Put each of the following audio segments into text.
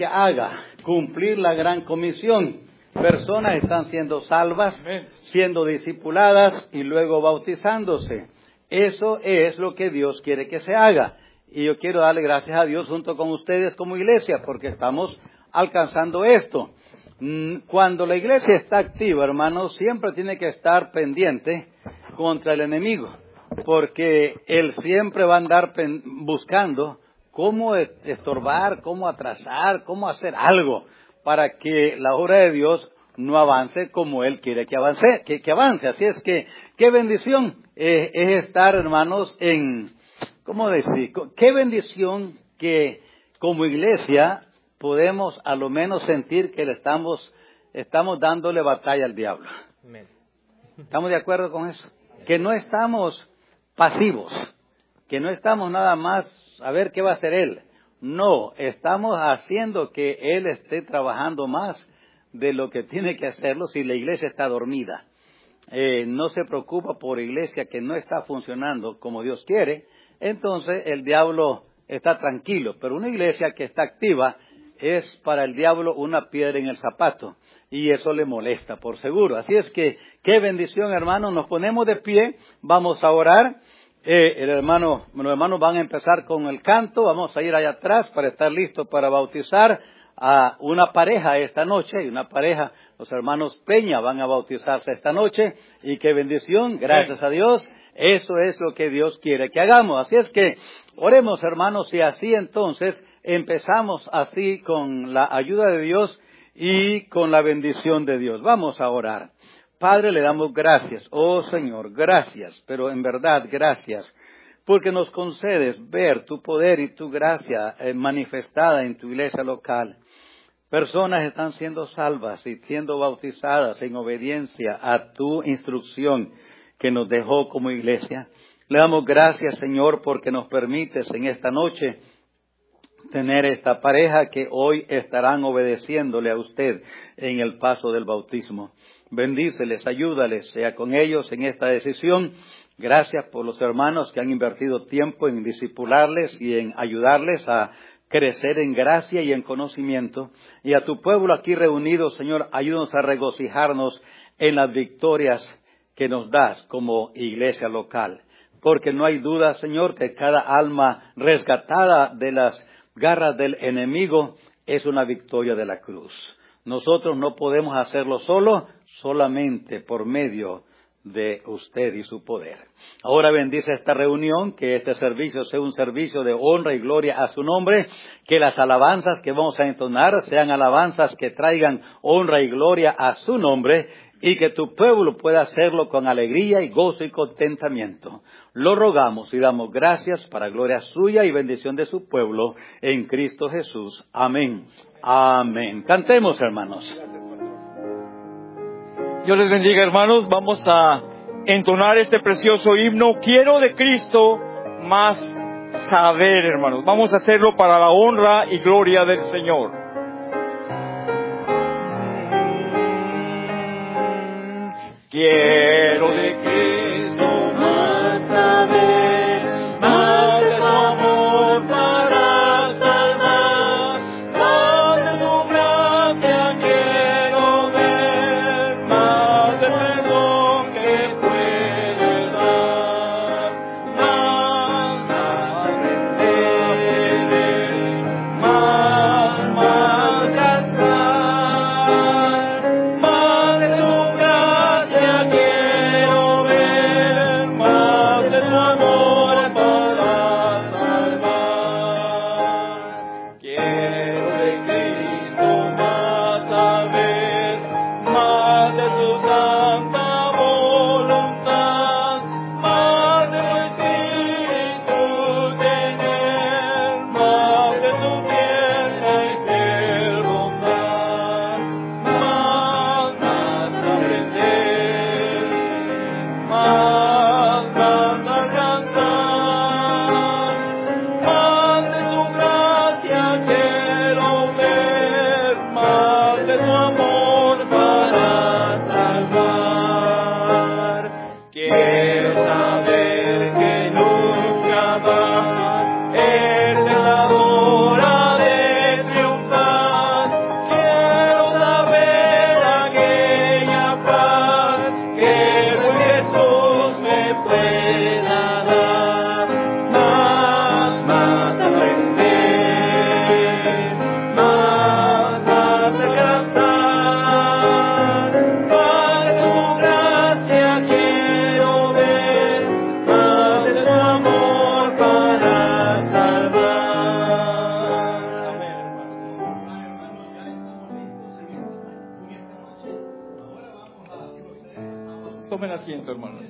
haga cumplir la gran comisión. Personas están siendo salvas, siendo discipuladas y luego bautizándose. Eso es lo que Dios quiere que se haga. Y yo quiero darle gracias a Dios junto con ustedes como iglesia, porque estamos alcanzando esto. Cuando la iglesia está activa, hermanos, siempre tiene que estar pendiente contra el enemigo, porque él siempre va a andar buscando cómo estorbar, cómo atrasar, cómo hacer algo para que la obra de Dios no avance como Él quiere que avance, que avance. Así es que, qué bendición es estar, hermanos, ¿cómo decir? Qué bendición que como iglesia podemos a lo menos sentir que le estamos dándole batalla al diablo. ¿Estamos de acuerdo con eso? Que no estamos pasivos, que no estamos nada más a ver qué va a hacer Él. No, estamos haciendo que Él esté trabajando más de lo que tiene que hacerlo si la iglesia está dormida. No se preocupa por iglesia que no está funcionando como Dios quiere, entonces el diablo está tranquilo. Pero una iglesia que está activa es para el diablo una piedra en el zapato y eso le molesta por seguro. Así es que, qué bendición, hermanos. Nos ponemos de pie, vamos a orar. Los hermanos van a empezar con el canto. Vamos a ir allá atrás para estar listos para bautizar a una pareja esta noche. Y una pareja, los hermanos Peña van a bautizarse esta noche. Y qué bendición, gracias a Dios. Eso es lo que Dios quiere que hagamos. Así es que oremos, hermanos, y así entonces empezamos así con la ayuda de Dios y con la bendición de Dios. Vamos a orar. Padre, le damos gracias. Oh Señor, gracias, pero en verdad gracias, porque nos concedes ver tu poder y tu gracia manifestada en tu iglesia local. Personas están siendo salvas y siendo bautizadas en obediencia a tu instrucción que nos dejó como iglesia. Le damos gracias, Señor, porque nos permites en esta noche tener esta pareja que hoy estarán obedeciéndole a usted en el paso del bautismo. Bendíceles, ayúdales, sea con ellos en esta decisión. Gracias por los hermanos que han invertido tiempo en discipularles y en ayudarles a crecer en gracia y en conocimiento. Y a tu pueblo aquí reunido, Señor, ayúdanos a regocijarnos en las victorias que nos das como iglesia local. Porque no hay duda, Señor, que cada alma rescatada de las garras del enemigo es una victoria de la cruz. Nosotros no podemos hacerlo solamente por medio de usted y su poder. Ahora bendice esta reunión, que este servicio sea un servicio de honra y gloria a su nombre, que las alabanzas que vamos a entonar sean alabanzas que traigan honra y gloria a su nombre, y que tu pueblo pueda hacerlo con alegría y gozo y contentamiento. Lo rogamos y damos gracias para gloria suya y bendición de su pueblo en Cristo Jesús. Amén. Amén. Cantemos, hermanos. Dios les bendiga, hermanos. Vamos a entonar este precioso himno. Quiero de Cristo más saber, hermanos. Vamos a hacerlo para la honra y gloria del Señor. Quiero de Cristo más saber, más de su amor para salvar, más de su gracia quiero ver, más de perdón que puede dar, más aprender, más gastar, más de su gracia quiero Tomen asiento, hermanos.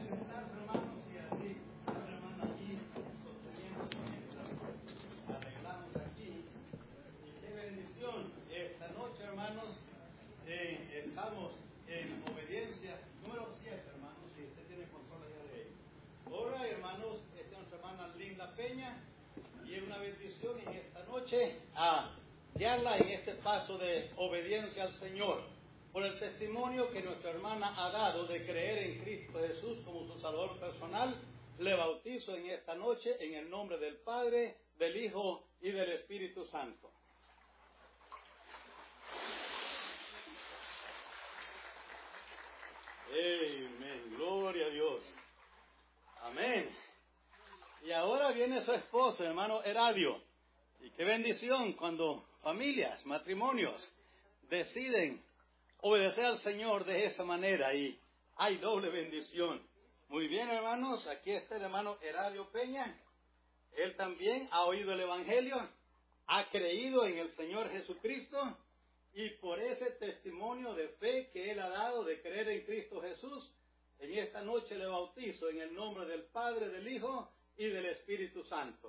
Esta noche, hermanos, estamos en obediencia número 7, hermanos, si usted tiene control de ley. Ahora, hermanos, esta es nuestra hermana Linda Peña, y es una bendición en esta noche a guiarla en este paso de obediencia al Señor, por el testimonio que nuestra hermana ha dado de creer en Cristo Jesús como su Salvador personal. Le bautizo en esta noche en el nombre del Padre, del Hijo y del Espíritu Santo. Amén, gloria a Dios. Amén. Y ahora viene su esposo, hermano Heradio. Y qué bendición cuando familias, matrimonios, deciden obedecer al Señor de esa manera, y hay doble bendición. Muy bien, hermanos, aquí está el hermano Heradio Peña. Él también ha oído el Evangelio, ha creído en el Señor Jesucristo, y por ese testimonio de fe que él ha dado de creer en Cristo Jesús, en esta noche le bautizo en el nombre del Padre, del Hijo y del Espíritu Santo.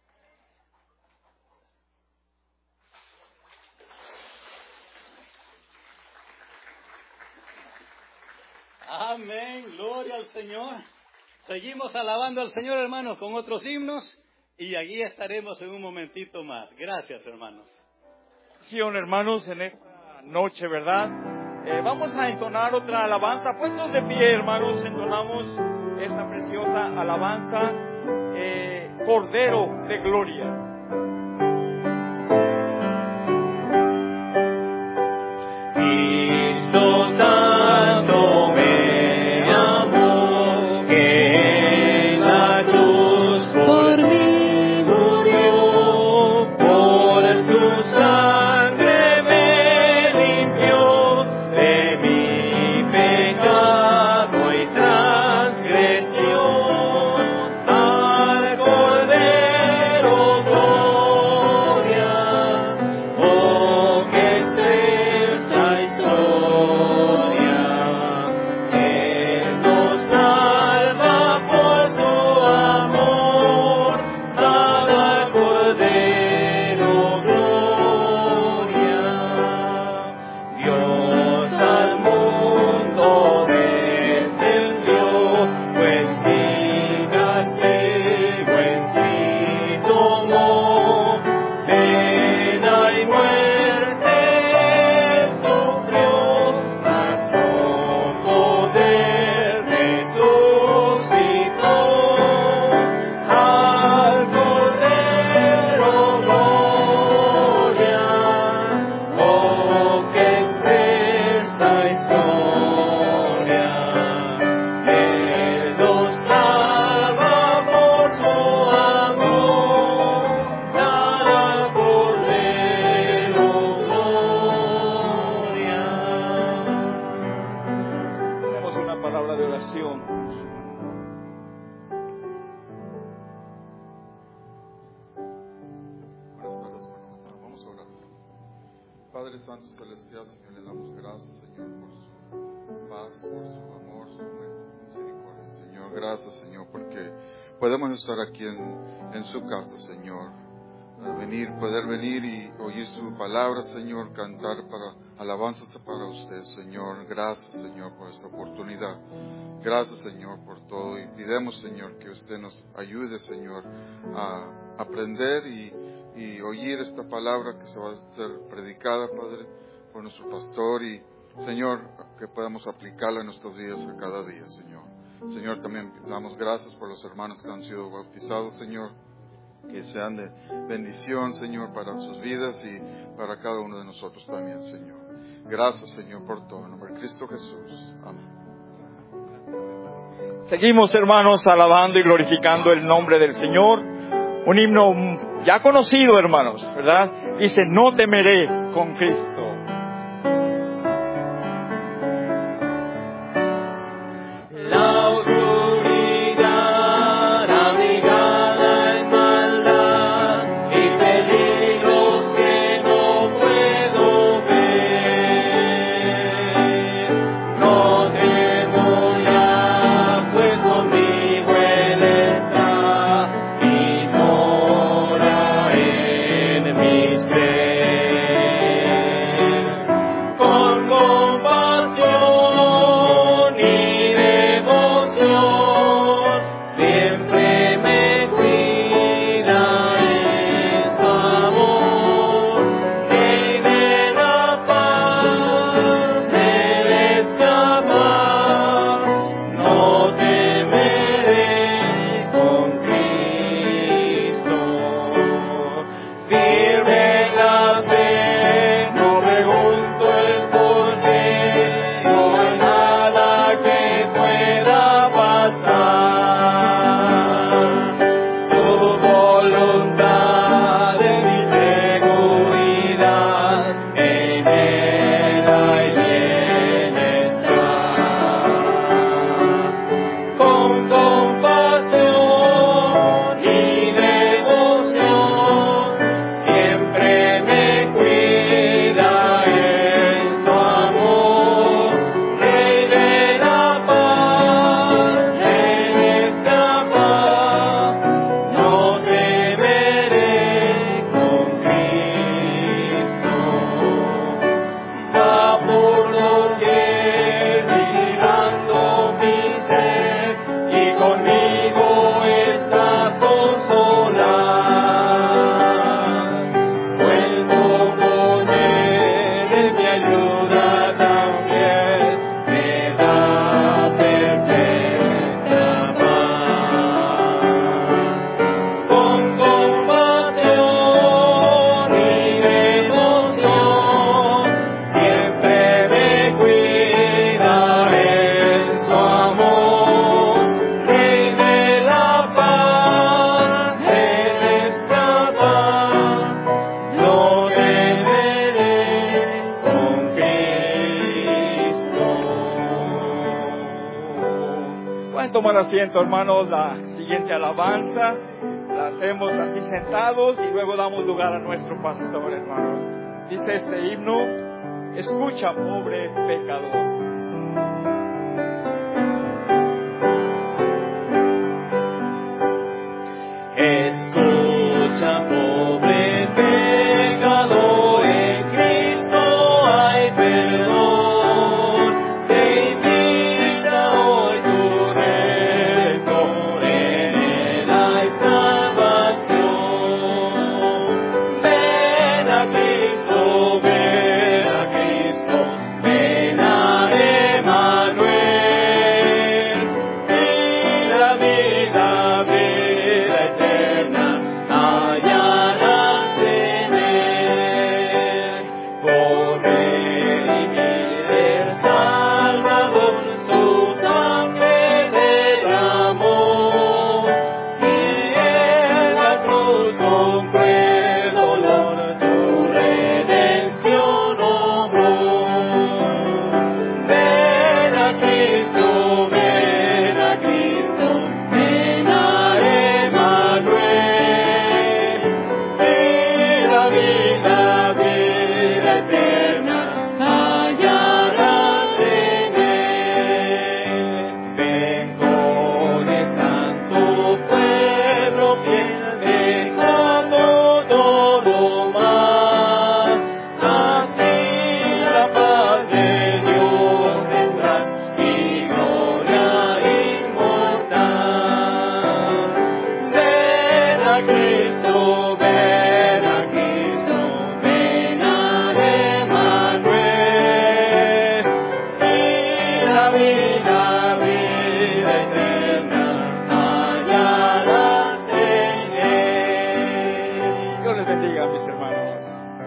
Amén, gloria al Señor. Seguimos alabando al Señor, hermanos, con otros himnos, y allí estaremos en un momentito más. Gracias, hermanos. Sí, hermanos, en esta noche, ¿verdad? Vamos a entonar otra alabanza. Puestos de pie, hermanos, entonamos esta preciosa alabanza, Cordero de Gloria. Cristo tanto me amó, que en la cruz por mí murió, por su sangre me limpió de mi pecado y transgresión. Al Cordero gloria, oh que excelsa historia, Él nos salva por su amor, al Cordero gloria. Dios al mundo descendió, pues mi castigo en sí tomó, pena y muerte sufrió, mas con poder resucitó. Al Cordero gloria, oh que excelsa historia, Él nos salva por su amor, al Cordero gloria. Tenemos una palabra de oración. Buenas tardes, hermanos. Vamos a orar. Padre Santo Celestial, Señor, le damos gracias, Señor, por su paz, por su amor, su misericordia. Señor, gracias, Señor, porque podemos estar aquí en su casa, Señor. Poder venir y oír su palabra, Señor, cantar para alabanzas para usted, Señor. Gracias, Señor, por esta oportunidad. Gracias, Señor, por todo. Y pidemos, Señor, que usted nos ayude, Señor, a aprender y oír esta palabra que se va a ser predicada, Padre, por nuestro pastor. Y, Señor, que podamos aplicarla en nuestros días a cada día, Señor. Señor, también damos gracias por los hermanos que han sido bautizados, Señor. Que sean de bendición, Señor, para sus vidas y para cada uno de nosotros también, Señor. Gracias, Señor, por todo. En nombre de Cristo Jesús. Amén. Seguimos, hermanos, alabando y glorificando el nombre del Señor. Un himno ya conocido, hermanos, ¿verdad? Dice, no temeré con Cristo. La oscuridad abrigada en maldad y peligros que no puedo ver, no temo ya tomar asiento, hermanos. La siguiente alabanza la hacemos así sentados y luego damos lugar a nuestro pastor, hermanos. Dice este himno: escucha, pobre pecador. Escucha, pobre pecador, en Cristo hay perdón. Te invita hoy tu Redentor, en Él hay salvación. Ven a Cristo, ven a Cristo, ven a Emmanuel. Y la vida eterna hallarás en Él. Por Él el Salvador su sangre derramó, y en la cruz con cruel dolor tu redención obró. Ven a Cristo, ven a Cristo, ven a Emmanuel, y la vida eterna hallarás en Él. Ven con el santo pueblo fiel, dejando todo mal, así la paz de Dios tendrás y gloria inmortal. Ven a Cristo, ven a Cristo, ven a Emmanuel, y la vida eterna hallarás en Él. Dios les bendiga, mis hermanos.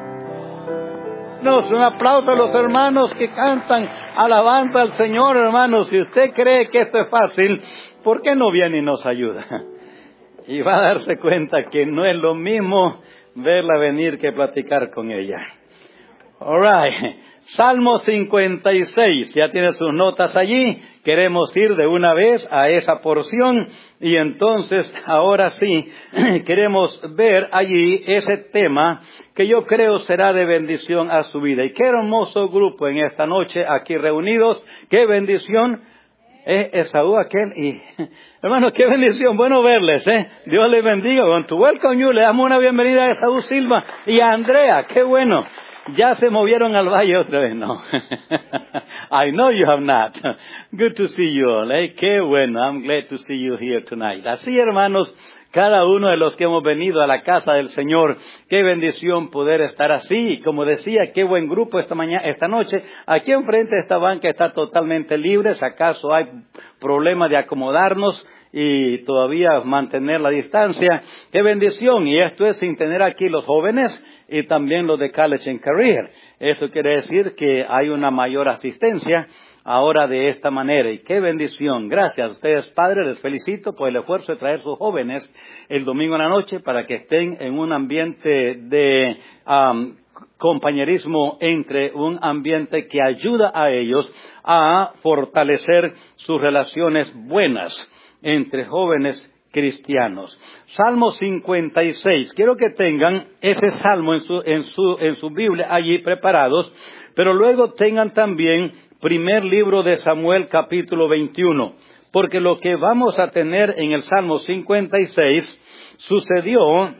Un aplauso a los hermanos que cantan alabanza al Señor, hermanos. Si usted cree que esto es fácil, ¿por qué no viene y nos ayuda? Y va a darse cuenta que no es lo mismo verla venir que platicar con ella. All right. Salmo 56. Ya tiene sus notas allí. Queremos ir de una vez a esa porción. Y entonces, ahora sí, queremos ver allí ese tema que yo creo será de bendición a su vida. Y qué hermoso grupo en esta noche aquí reunidos. Qué bendición. Esaú aquel y hermanos, qué bendición, bueno verles, Dios les bendiga. Con tu welcome you, le damos una bienvenida a Esaú Silva y a Andrea, qué bueno. Ya se movieron al valle otra vez, no. I know you have not. Good to see you all, qué bueno. I'm glad to see you here tonight. Así, hermanos, cada uno de los que hemos venido a la casa del Señor, qué bendición poder estar así. Como decía, qué buen grupo esta noche. Aquí enfrente de esta banca está totalmente libre. Si acaso hay problema de acomodarnos y todavía mantener la distancia. Qué bendición. Y esto es sin tener aquí los jóvenes y también los de College and Career. Eso quiere decir que hay una mayor asistencia ahora de esta manera. Y qué bendición. Gracias a ustedes, padres, les felicito por el esfuerzo de traer sus jóvenes el domingo en la noche para que estén en un ambiente de compañerismo, entre un ambiente que ayuda a ellos a fortalecer sus relaciones buenas entre jóvenes cristianos. Salmo 56. Quiero que tengan ese salmo en su Biblia allí preparados, pero luego tengan también primer libro de Samuel capítulo 21, porque lo que vamos a tener en el Salmo 56 sucedió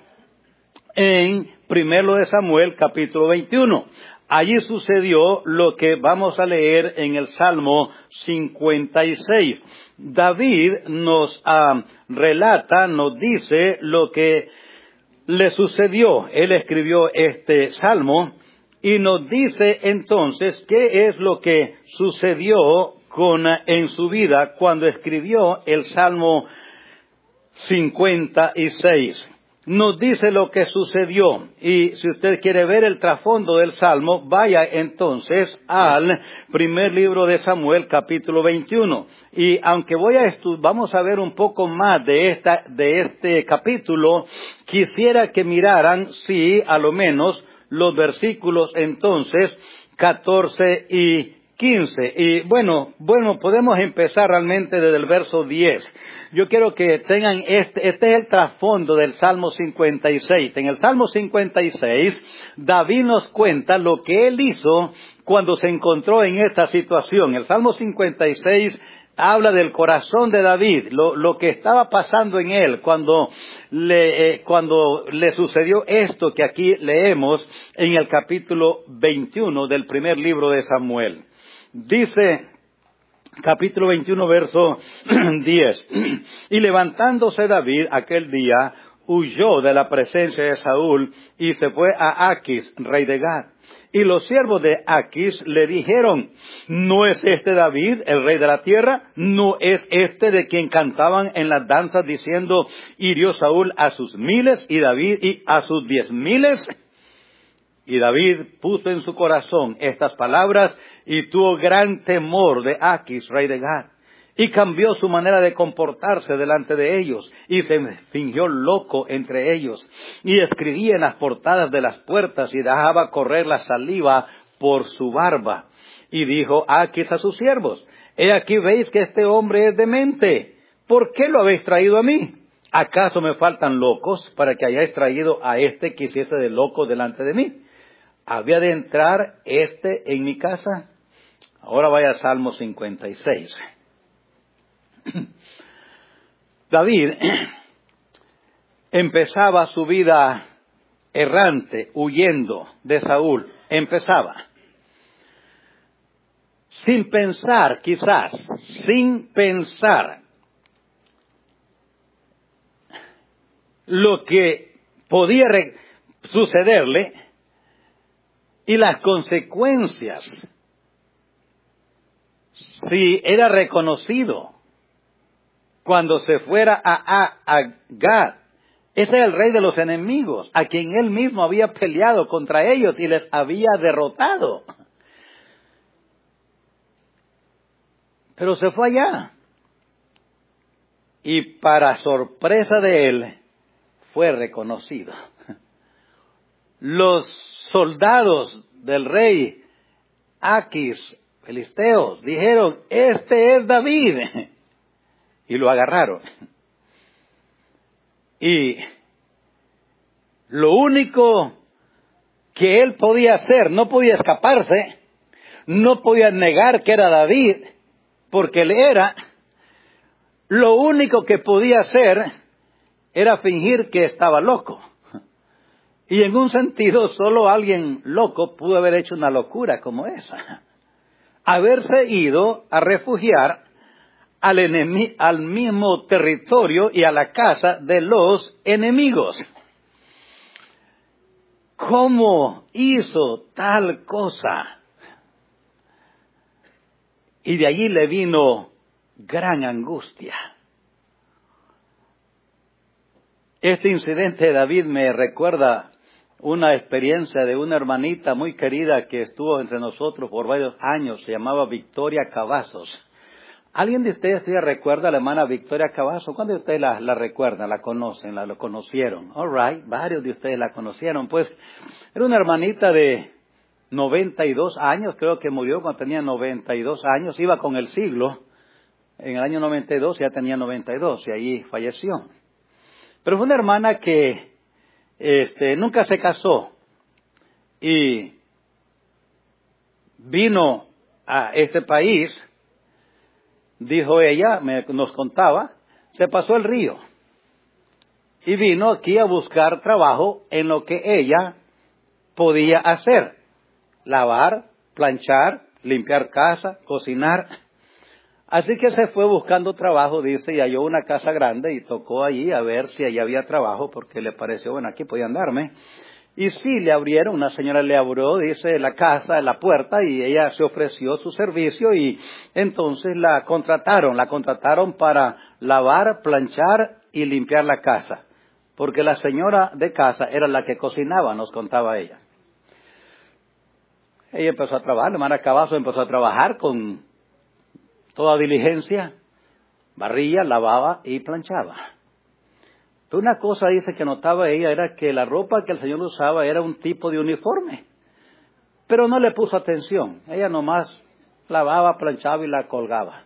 en primero de Samuel capítulo 21. Allí sucedió lo que vamos a leer en el Salmo 56. David nos relata, nos dice lo que le sucedió. Él escribió este salmo y nos dice entonces qué es lo que sucedió en su vida cuando escribió el Salmo 56. Nos dice lo que sucedió. Y si usted quiere ver el trasfondo del Salmo, vaya entonces al primer libro de Samuel, capítulo 21. Y aunque vamos a ver un poco más de este capítulo, quisiera que miraran, sí, a lo menos, los versículos entonces 14 y 15. Y bueno, podemos empezar realmente desde el verso 10. Yo quiero que tengan este es el trasfondo del Salmo 56. En el Salmo 56, David nos cuenta lo que él hizo cuando se encontró en esta situación. El Salmo 56 habla del corazón de David, lo que estaba pasando en él cuando le sucedió esto que aquí leemos en el capítulo 21 del primer libro de Samuel. Dice, capítulo 21, verso 10, y levantándose David aquel día, huyó de la presencia de Saúl y se fue a Aquis, rey de Gad. Y los siervos de Aquis le dijeron, ¿no es este David, el rey de la tierra? ¿No es este de quien cantaban en las danzas diciendo, hirió Saúl a sus 1000 y David y a sus 10,000? Y David puso en su corazón estas palabras y tuvo gran temor de Aquis, rey de Gad. Y cambió su manera de comportarse delante de ellos, y se fingió loco entre ellos, y escribía en las portadas de las puertas, y dejaba correr la saliva por su barba. Y dijo Aquis a sus siervos, he aquí veis que este hombre es demente, ¿por qué lo habéis traído a mí? ¿Acaso me faltan locos para que hayáis traído a este que hiciese de loco delante de mí? ¿Había de entrar en mi casa? Ahora vaya a Salmo 56. David empezaba su vida errante, huyendo de Saúl. Empezaba. Sin pensar, quizás, sin pensar lo que podía sucederle y las consecuencias si era reconocido cuando se fuera a Gad. Ese es el rey de los enemigos, a quien él mismo había peleado contra ellos y les había derrotado. Pero se fue allá. Y para sorpresa de él, fue reconocido. Los soldados del rey Aquis, filisteos, dijeron, este es David. Y lo agarraron. Y lo único que él podía hacer, no podía escaparse, no podía negar que era David, porque él era. Lo único que podía hacer era fingir que estaba loco. Y en un sentido, solo alguien loco pudo haber hecho una locura como esa. Haberse ido a refugiar al mismo territorio y a la casa de los enemigos. ¿Cómo hizo tal cosa? Y de allí le vino gran angustia. Este incidente de David me recuerda una experiencia de una hermanita muy querida que estuvo entre nosotros por varios años. Se llamaba Victoria Cavazos. ¿Alguien de ustedes todavía recuerda a la hermana Victoria Cavazos? ¿Cuántos de ustedes la recuerdan, la conocen, la conocieron? All right, varios de ustedes la conocieron. Pues era una hermanita de 92 años, creo que murió cuando tenía 92 años. Iba con el siglo. En el año 92 ya tenía 92 y ahí falleció. Pero fue una hermana que nunca se casó y vino a este país. Dijo ella, nos contaba, se pasó el río y vino aquí a buscar trabajo en lo que ella podía hacer. Lavar, planchar, limpiar casa, cocinar. Así que se fue buscando trabajo, dice, y halló una casa grande y tocó allí a ver si allí había trabajo porque le pareció, bueno, aquí podían darme. Y sí, le abrieron, una señora le abrió, dice, la casa, la puerta, y ella se ofreció su servicio y entonces la contrataron para lavar, planchar y limpiar la casa. Porque la señora de casa era la que cocinaba, nos contaba ella. Ella empezó a trabajar, la hermana Cavazos empezó a trabajar con toda diligencia, barría, lavaba y planchaba. Una cosa dice que notaba ella era que la ropa que el Señor usaba era un tipo de uniforme, pero no le puso atención. Ella nomás lavaba, planchaba y la colgaba.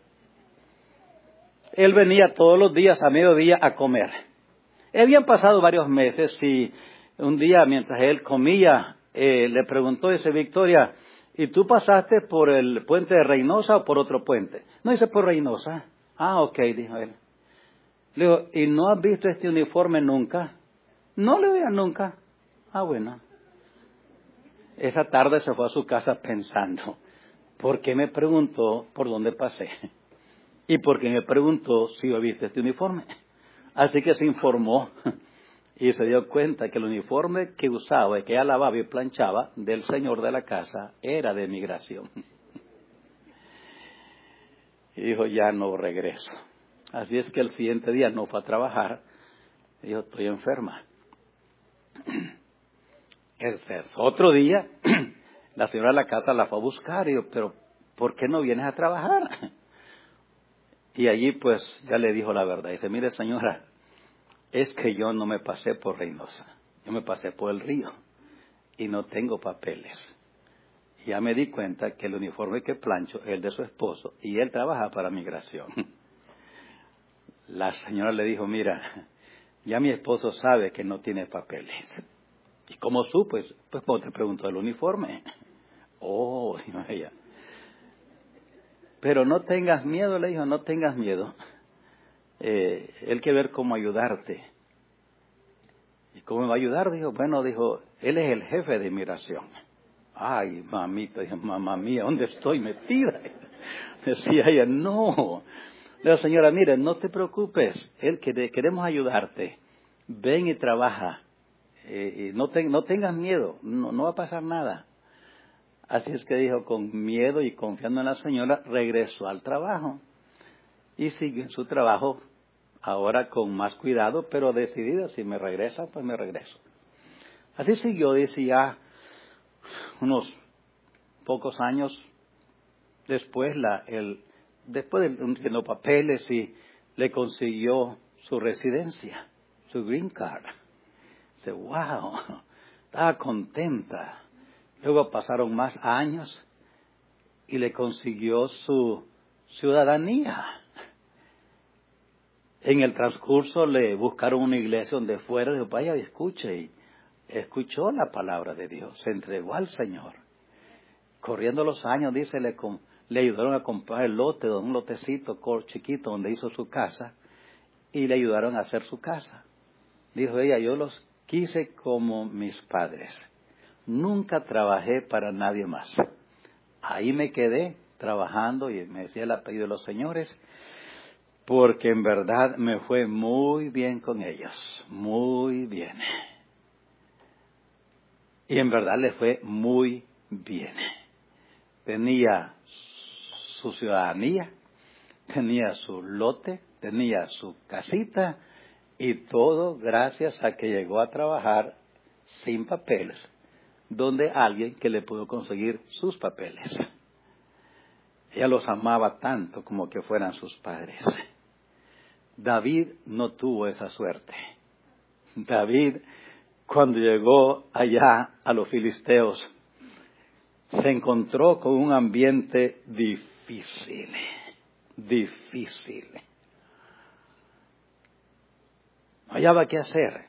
Él venía todos los días a mediodía a comer. Habían pasado varios meses y un día mientras él comía, le preguntó, dice, Victoria, ¿y tú pasaste por el puente de Reynosa o por otro puente? No, dice, por Reynosa. Ah, ok, dijo él. Le digo, ¿y no has visto este uniforme nunca? No le veía nunca. Ah, bueno. Esa tarde se fue a su casa pensando, ¿por qué me preguntó por dónde pasé? ¿Y por qué me preguntó si yo visto este uniforme? Así que se informó y se dio cuenta que el uniforme que usaba y que ella lavaba y planchaba del señor de la casa era de migración. Y dijo, ya no regreso. Así es que el siguiente día no fue a trabajar. Dijo, estoy enferma. Otro día, la señora de la casa la fue a buscar. Y dijo, pero ¿por qué no vienes a trabajar? Y allí pues ya le dijo la verdad. Dice, mire señora, es que yo no me pasé por Reynosa. Yo me pasé por el río. Y no tengo papeles. Y ya me di cuenta que el uniforme que plancho es el de su esposo. Y él trabaja para migración. La señora le dijo, mira, ya mi esposo sabe que no tiene papeles. ¿Y cómo supo? Pues como te preguntó el uniforme. Oh, dijo ella. Pero no tengas miedo, le dijo, no tengas miedo. Él quiere ver cómo ayudarte. ¿Y cómo me va a ayudar? Dijo, bueno, dijo, él es el jefe de inmigración. Ay, mamita, dijo, mamá mía, ¿dónde estoy metida? Decía ella, no. Le digo, señora, mire, no te preocupes, queremos ayudarte. Ven y trabaja. No tengas miedo, no va a pasar nada. Así es que dijo, con miedo y confiando en la señora, regresó al trabajo. Y siguió en su trabajo, ahora con más cuidado, pero decidida, si me regresa, pues me regreso. Así siguió, decía, unos pocos años después, después de los papeles, y le consiguió su residencia, su green card. Dice, wow, estaba contenta. Luego pasaron más años y le consiguió su ciudadanía. En el transcurso le buscaron una iglesia donde fuera, dijo, vaya y escuche. Y escuchó la palabra de Dios, se entregó al Señor. Corriendo los años, dice, le ayudaron a comprar el lote, un lotecito chiquito donde hizo su casa, y le ayudaron a hacer su casa. Dijo ella, yo los quise como mis padres. Nunca trabajé para nadie más. Ahí me quedé trabajando, y me decía el apellido de los señores, porque en verdad me fue muy bien con ellos, muy bien. Y en verdad le fue muy bien. Tenía su ciudadanía, tenía su lote, tenía su casita, y todo gracias a que llegó a trabajar sin papeles, donde alguien que le pudo conseguir sus papeles. Ella los amaba tanto como que fueran sus padres. David no tuvo esa suerte. David, cuando llegó allá a los filisteos, se encontró con un ambiente difícil. No hallaba qué hacer.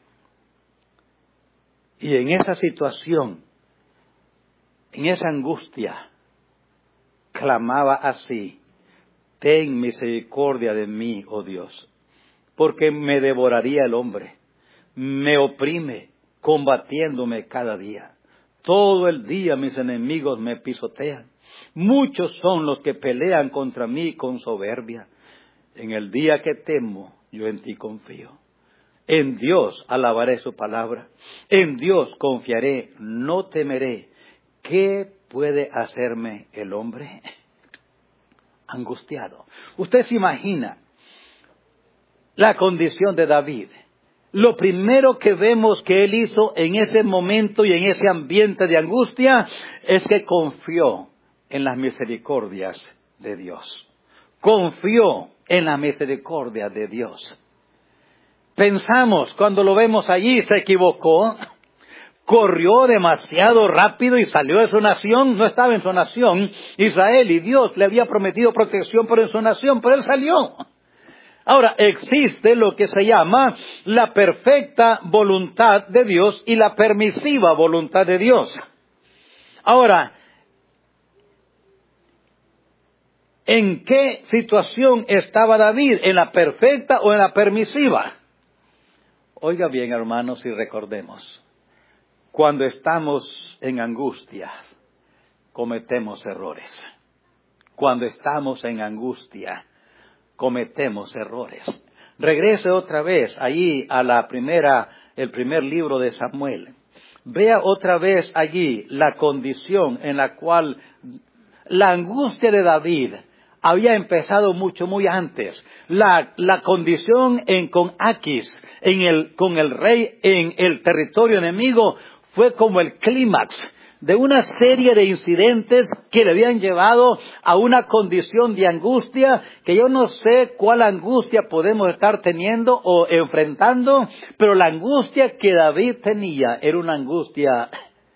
Y en esa situación, en esa angustia, clamaba así, ten misericordia de mí, oh Dios, porque me devoraría el hombre, me oprime, combatiéndome cada día. Todo el día mis enemigos me pisotean. Muchos son los que pelean contra mí con soberbia. En el día que temo, yo en ti confío. En Dios alabaré su palabra. En Dios confiaré, no temeré. ¿Qué puede hacerme el hombre? Angustiado. Usted se imagina la condición de David. Lo primero que vemos que él hizo en ese momento y en ese ambiente de angustia es que confió en las misericordias de Dios. Confió en la misericordia de Dios. Pensamos, cuando lo vemos allí, se equivocó. corrió demasiado rápido y salió de su nación. No estaba en su nación Israel, y Dios le había prometido protección por su nación, pero él salió. Ahora, existe lo que se llama la perfecta voluntad de Dios y la permisiva voluntad de Dios. Ahora, ¿en qué situación estaba David? ¿En la perfecta o en la permisiva? Oiga bien, hermanos, y recordemos, cuando estamos en angustia, cometemos errores. Cuando estamos en angustia, cometemos errores. Regrese otra vez allí a el primer libro de Samuel. Vea otra vez allí la condición en la cual la angustia de David había empezado muy antes. La condición con Aquis, con el rey en el territorio enemigo, fue como el clímax de una serie de incidentes que le habían llevado a una condición de angustia, que yo no sé cuál angustia podemos estar teniendo o enfrentando, pero la angustia que David tenía era una angustia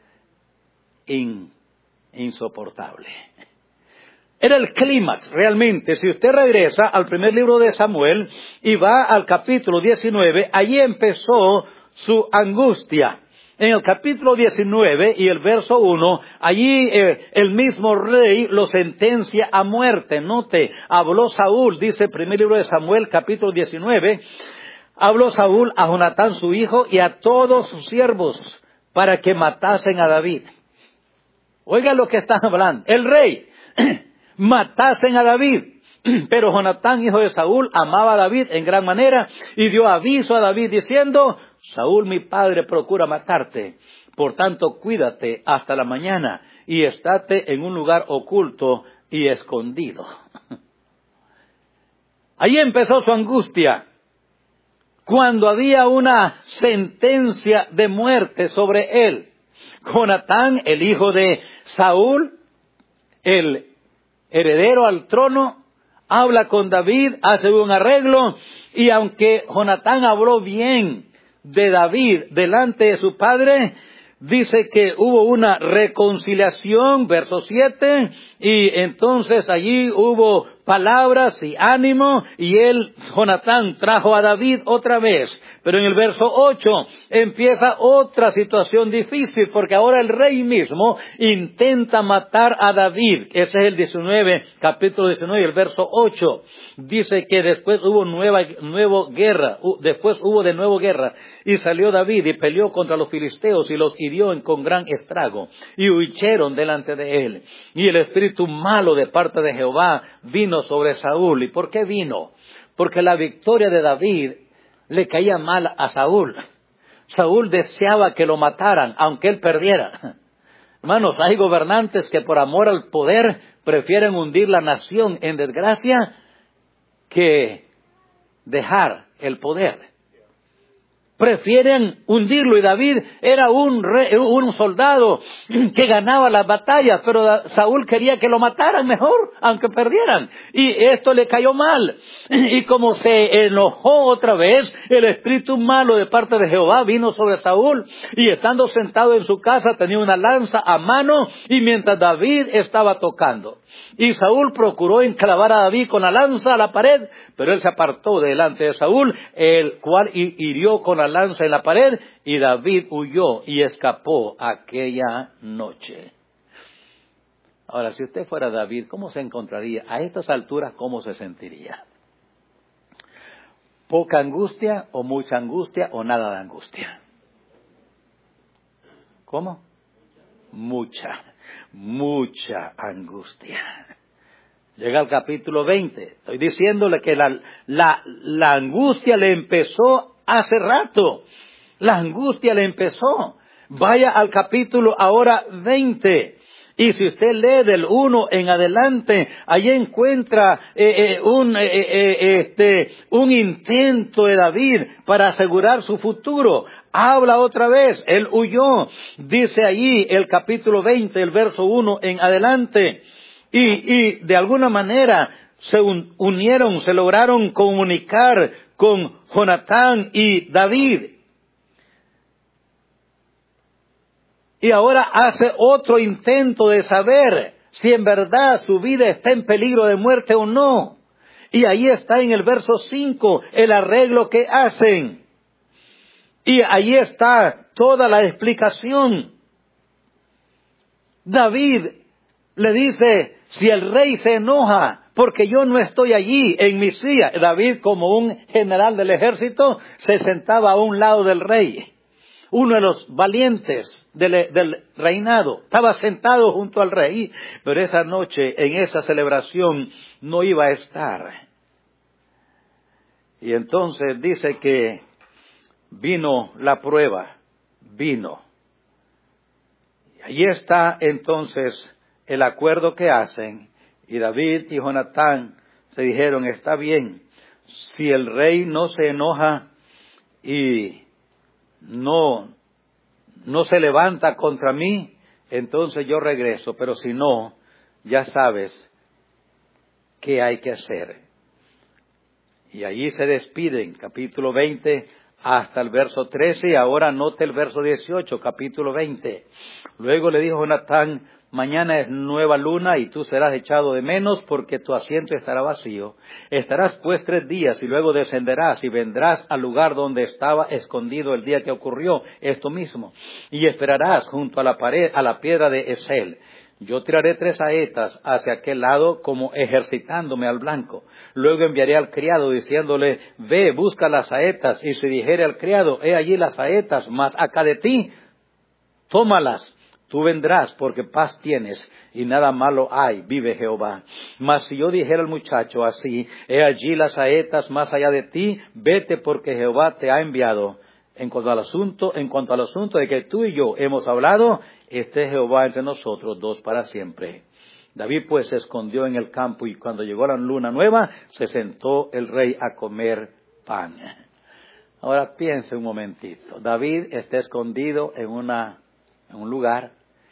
insoportable. Era el clímax, realmente. Si usted regresa al primer libro de Samuel y va al capítulo 19, allí empezó su angustia. En el capítulo 19 y el verso 1, allí el mismo rey lo sentencia a muerte. Note, habló Saúl, dice el primer libro de Samuel, capítulo 19, habló Saúl a Jonatán su hijo y a todos sus siervos para que matasen a David. Oiga lo que están hablando. El rey, matasen a David. Pero Jonatán, hijo de Saúl, amaba a David en gran manera y dio aviso a David diciendo: Saúl, mi padre, procura matarte. Por tanto, cuídate hasta la mañana y estate en un lugar oculto y escondido. Ahí empezó su angustia, cuando había una sentencia de muerte sobre él. Jonatán, el hijo de Saúl, el heredero al trono, habla con David, hace un arreglo, y aunque Jonatán habló bien de David delante de su padre, dice que hubo una reconciliación, verso 7, y entonces allí hubo palabras y ánimo, y Jonatán, trajo a David otra vez. Pero en el verso 8 empieza otra situación difícil, porque ahora el rey mismo intenta matar a David. Ese es el 19, capítulo 19, el verso 8. Dice que después hubo de nuevo guerra, y salió David y peleó contra los filisteos y los hirió con gran estrago, y huyeron delante de él. Y el espíritu malo de parte de Jehová vino sobre Saúl. ¿Y por qué vino? Porque la victoria de David le caía mal a Saúl. Saúl deseaba que lo mataran, aunque él perdiera. Hermanos, hay gobernantes que por amor al poder prefieren hundir la nación en desgracia que dejar el poder. Prefieren hundirlo, y David era un soldado que ganaba las batallas, pero Saúl quería que lo mataran mejor, aunque perdieran, y esto le cayó mal, y como se enojó otra vez, el espíritu malo de parte de Jehová vino sobre Saúl, y estando sentado en su casa tenía una lanza a mano, y mientras David estaba tocando, y Saúl procuró enclavar a David con la lanza a la pared, pero él se apartó delante de Saúl, el cual hirió con la lanza en la pared, y David huyó y escapó aquella noche. Ahora, si usted fuera David, ¿cómo se encontraría? A estas alturas, ¿cómo se sentiría? ¿Poca angustia o mucha angustia o nada de angustia? ¿Cómo? Mucha angustia. Llega al capítulo 20. Estoy diciéndole que la angustia le empezó hace rato. La angustia le empezó. Vaya al capítulo ahora 20. Y si usted lee del 1 en adelante, allí encuentra un intento de David para asegurar su futuro. Habla otra vez, él huyó. Dice allí el capítulo 20, el verso 1 en adelante. Y de alguna manera se unieron, se lograron comunicar con Jonatán y David. Y ahora hace otro intento de saber si en verdad su vida está en peligro de muerte o no. Y ahí está en el verso 5 el arreglo que hacen. Y ahí está toda la explicación. David le dice, si el rey se enoja porque yo no estoy allí en mi silla. David, como un general del ejército, se sentaba a un lado del rey. Uno de los valientes del reinado. Estaba sentado junto al rey, pero esa noche, en esa celebración, no iba a estar. Y entonces dice que vino la prueba. Vino. Y ahí está entonces el acuerdo que hacen. Y David y Jonatán se dijeron, está bien, si el rey no se enoja y no se levanta contra mí, entonces yo regreso, pero si no, ya sabes qué hay que hacer. Y allí se despiden, capítulo 20 hasta el verso 13, y ahora note el verso 18, capítulo 20. Luego le dijo Jonatán, mañana es nueva luna y tú serás echado de menos porque tu asiento estará vacío. Estarás pues 3 días y luego descenderás y vendrás al lugar donde estaba escondido el día que ocurrió esto mismo. Y esperarás junto a la pared, a la piedra de Esel. Yo tiraré 3 saetas hacia aquel lado como ejercitándome al blanco. Luego enviaré al criado diciéndole, ve, busca las saetas. Y si dijere al criado, he allí las saetas, mas acá de ti, tómalas. Tú vendrás porque paz tienes y nada malo hay, vive Jehová. Mas si yo dijera al muchacho así, he allí las saetas más allá de ti, vete porque Jehová te ha enviado. En cuanto al asunto de que tú y yo hemos hablado, esté Jehová entre nosotros 2 para siempre. David pues se escondió en el campo y cuando llegó la luna nueva, se sentó el rey a comer pan. Ahora piense un momentito. David está escondido en un lugar.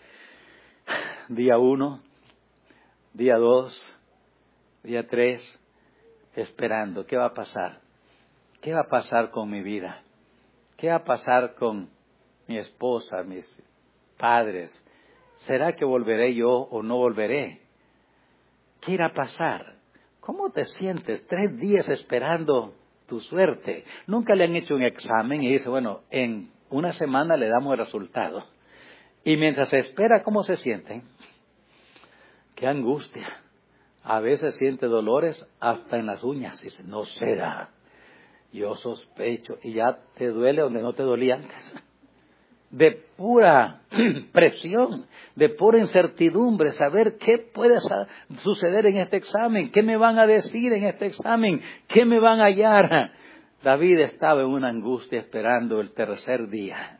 Día 1, día 2, día 3, esperando. ¿Qué va a pasar? ¿Qué va a pasar con mi vida? ¿Qué va a pasar con mi esposa, mis padres? ¿Será que volveré yo o no volveré? ¿Qué irá a pasar? ¿Cómo te sientes 3 días esperando tu suerte? Nunca le han hecho un examen y dice, bueno, en una semana le damos el resultado. Y mientras se espera, ¿cómo se sienten? ¡Qué angustia! A veces siente dolores hasta en las uñas. Dice, no será. Yo sospecho. Y ya te duele donde no te dolía antes. De pura presión, de pura incertidumbre, saber qué puede suceder en este examen, qué me van a decir en este examen, qué me van a hallar. David estaba en una angustia esperando el 3er día.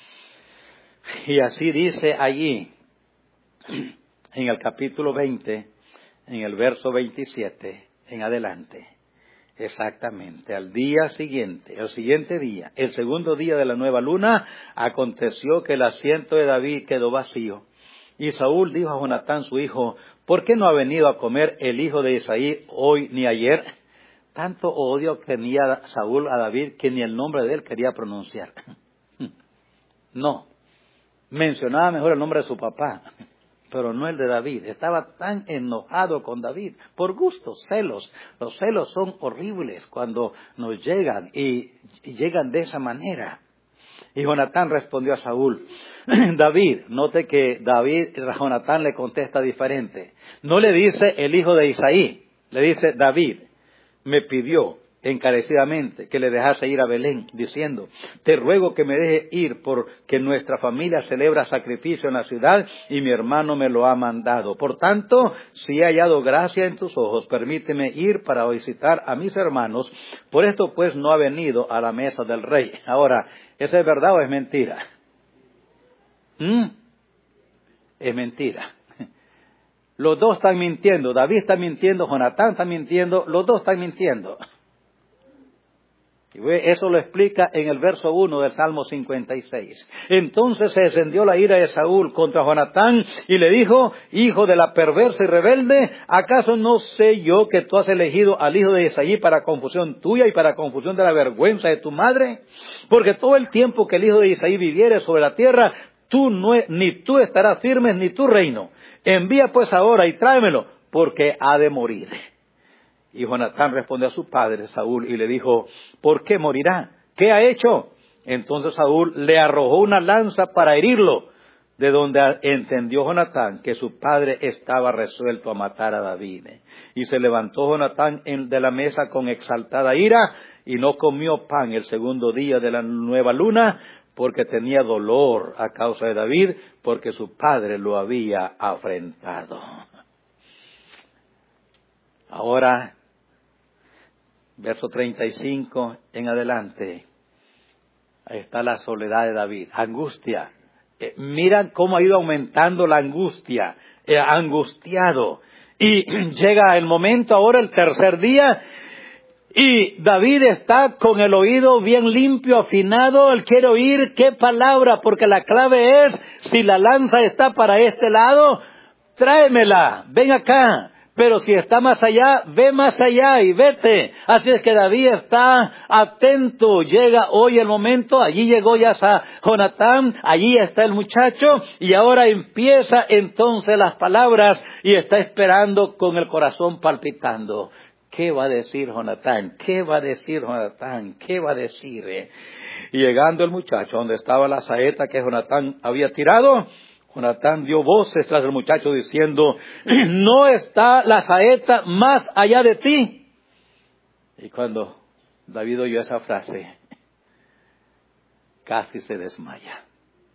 Y así dice allí, en el capítulo 20, en el verso 27, en adelante. Exactamente, al día siguiente, el siguiente día, el segundo día de la nueva luna, aconteció que el asiento de David quedó vacío. Y Saúl dijo a Jonatán su hijo, ¿por qué no ha venido a comer el hijo de Isaí hoy ni ayer? Tanto odio tenía Saúl a David que ni el nombre de él quería pronunciar. No. Mencionaba mejor el nombre de su papá, pero no el de David. Estaba tan enojado con David, por gusto, celos. Los celos son horribles cuando nos llegan y llegan de esa manera. Y Jonatán respondió a Saúl, David, note que Jonatán le contesta diferente. No le dice el hijo de Isaí, le dice David, me pidió encarecidamente que le dejase ir a Belén, diciendo, te ruego que me deje ir porque nuestra familia celebra sacrificio en la ciudad y mi hermano me lo ha mandado. Por tanto, si he hallado gracia en tus ojos, permíteme ir para visitar a mis hermanos. Por esto pues no ha venido a la mesa del rey. Ahora, ¿eso es verdad o es mentira? Es mentira. Los dos están mintiendo. David está mintiendo, Jonatán está mintiendo, los dos están mintiendo. Y eso lo explica en el verso 1 del Salmo 56. Entonces se encendió la ira de Saúl contra Jonatán y le dijo, hijo de la perversa y rebelde, ¿acaso no sé yo que tú has elegido al hijo de Isaí para confusión tuya y para confusión de la vergüenza de tu madre? Porque todo el tiempo que el hijo de Isaí viviere sobre la tierra, ni tú estarás firme, ni tu reino. Envía pues ahora y tráemelo, porque ha de morir. Y Jonatán respondió a su padre Saúl y le dijo, ¿por qué morirá? ¿Qué ha hecho? Entonces Saúl le arrojó una lanza para herirlo, de donde entendió Jonatán que su padre estaba resuelto a matar a David. Y se levantó Jonatán de la mesa con exaltada ira, y no comió pan el segundo día de la nueva luna, porque tenía dolor a causa de David, porque su padre lo había afrentado. Ahora, verso 35 en adelante, ahí está la soledad de David, angustia. Miran cómo ha ido aumentando la angustia, angustiado. Y llega el momento ahora, el tercer día, y David está con el oído bien limpio, afinado. Él quiere oír qué palabra, porque la clave es, si la lanza está para este lado, tráemela, ven acá. Pero si está más allá, ve más allá y vete. Así es que David está atento. Llega hoy el momento. Allí llegó ya Jonatán. Allí está el muchacho. Y ahora empieza entonces las palabras. Y está esperando con el corazón palpitando. ¿Qué va a decir Jonatán? ¿Qué va a decir Jonatán? ¿Qué va a decir? Y llegando el muchacho donde estaba la saeta que Jonatán había tirado, Jonatán dio voces tras el muchacho diciendo, ¿no está la saeta más allá de ti? Y cuando David oyó esa frase, casi se desmaya.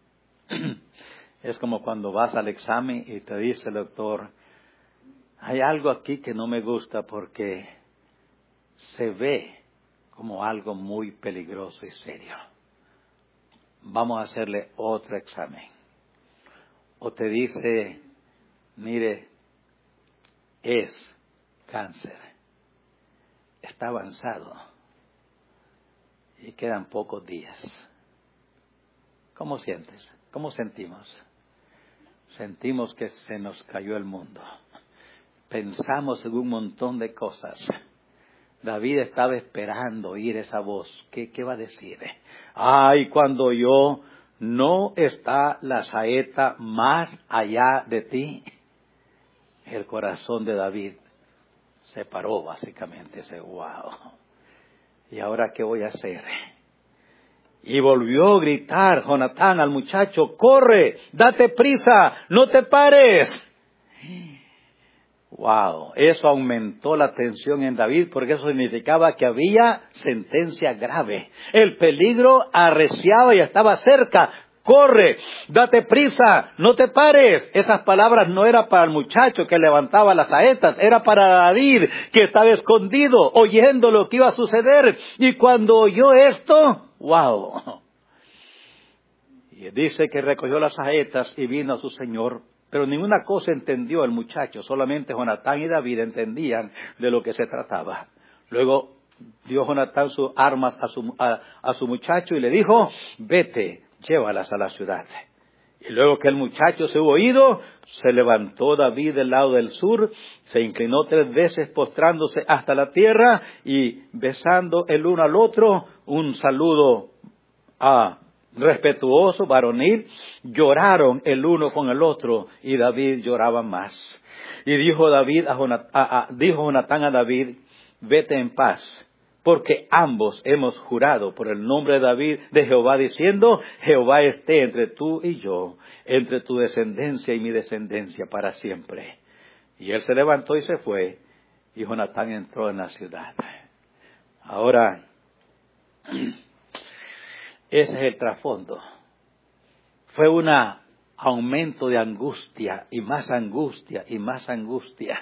Es como cuando vas al examen y te dice el doctor, hay algo aquí que no me gusta porque se ve como algo muy peligroso y serio. Vamos a hacerle otro examen. O te dice, mire, es cáncer, está avanzado y quedan pocos días. ¿Cómo sientes? ¿Cómo sentimos? Sentimos que se nos cayó el mundo. Pensamos en un montón de cosas. David estaba esperando oír esa voz. ¿Qué va a decir? Ay, cuando yo... ¿no está la saeta más allá de ti? El corazón de David se paró básicamente. Dice, wow, ¿y ahora qué voy a hacer? Y volvió a gritar Jonatán al muchacho, corre, date prisa, no te pares. Wow, eso aumentó la tensión en David, porque eso significaba que había sentencia grave. El peligro arreciaba y estaba cerca. Corre, date prisa, no te pares. Esas palabras no eran para el muchacho que levantaba las saetas, era para David, que estaba escondido, oyendo lo que iba a suceder. Y cuando oyó esto, wow. Y dice que recogió las saetas y vino a su señor. Pero ninguna cosa entendió el muchacho, solamente Jonatán y David entendían de lo que se trataba. Luego dio Jonatán sus armas a su muchacho y le dijo, vete, llévalas a la ciudad. Y luego que el muchacho se hubo ido, se levantó David del lado del sur, se inclinó 3 veces postrándose hasta la tierra y besando el uno al otro, un saludo respetuoso, varonil, lloraron el uno con el otro y David lloraba más. Y dijo Jonatán a David, vete en paz, porque ambos hemos jurado por el nombre de David, de Jehová, diciendo, Jehová esté entre tú y yo, entre tu descendencia y mi descendencia para siempre. Y él se levantó y se fue, y Jonatán entró en la ciudad. Ahora, ese es el trasfondo. Fue un aumento de angustia, y más angustia, y más angustia.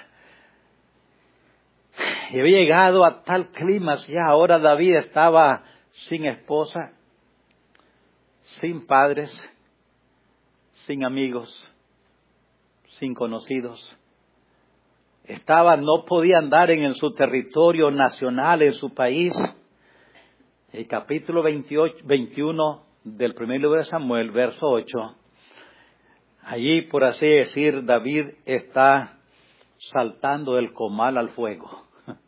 Y había llegado a tal clima, ya ahora David estaba sin esposa, sin padres, sin amigos, sin conocidos. No podía andar en su territorio nacional, en su país. El capítulo 21 del primer libro de Samuel, verso 8, allí, por así decir, David está saltando del comal al fuego,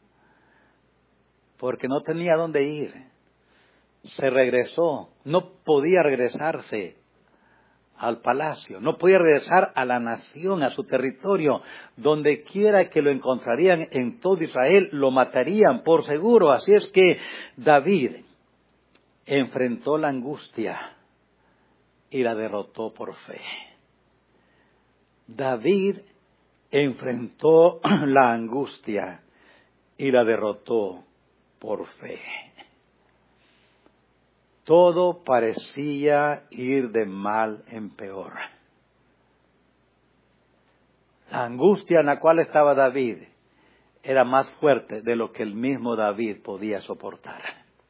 porque no tenía dónde ir. Se regresó, no podía regresarse al palacio, no podía regresar a la nación, a su territorio. Donde quiera que lo encontrarían en todo Israel, lo matarían por seguro. Así es que David enfrentó la angustia y la derrotó por fe. David enfrentó la angustia y la derrotó por fe. Todo parecía ir de mal en peor. La angustia en la cual estaba David era más fuerte de lo que el mismo David podía soportar.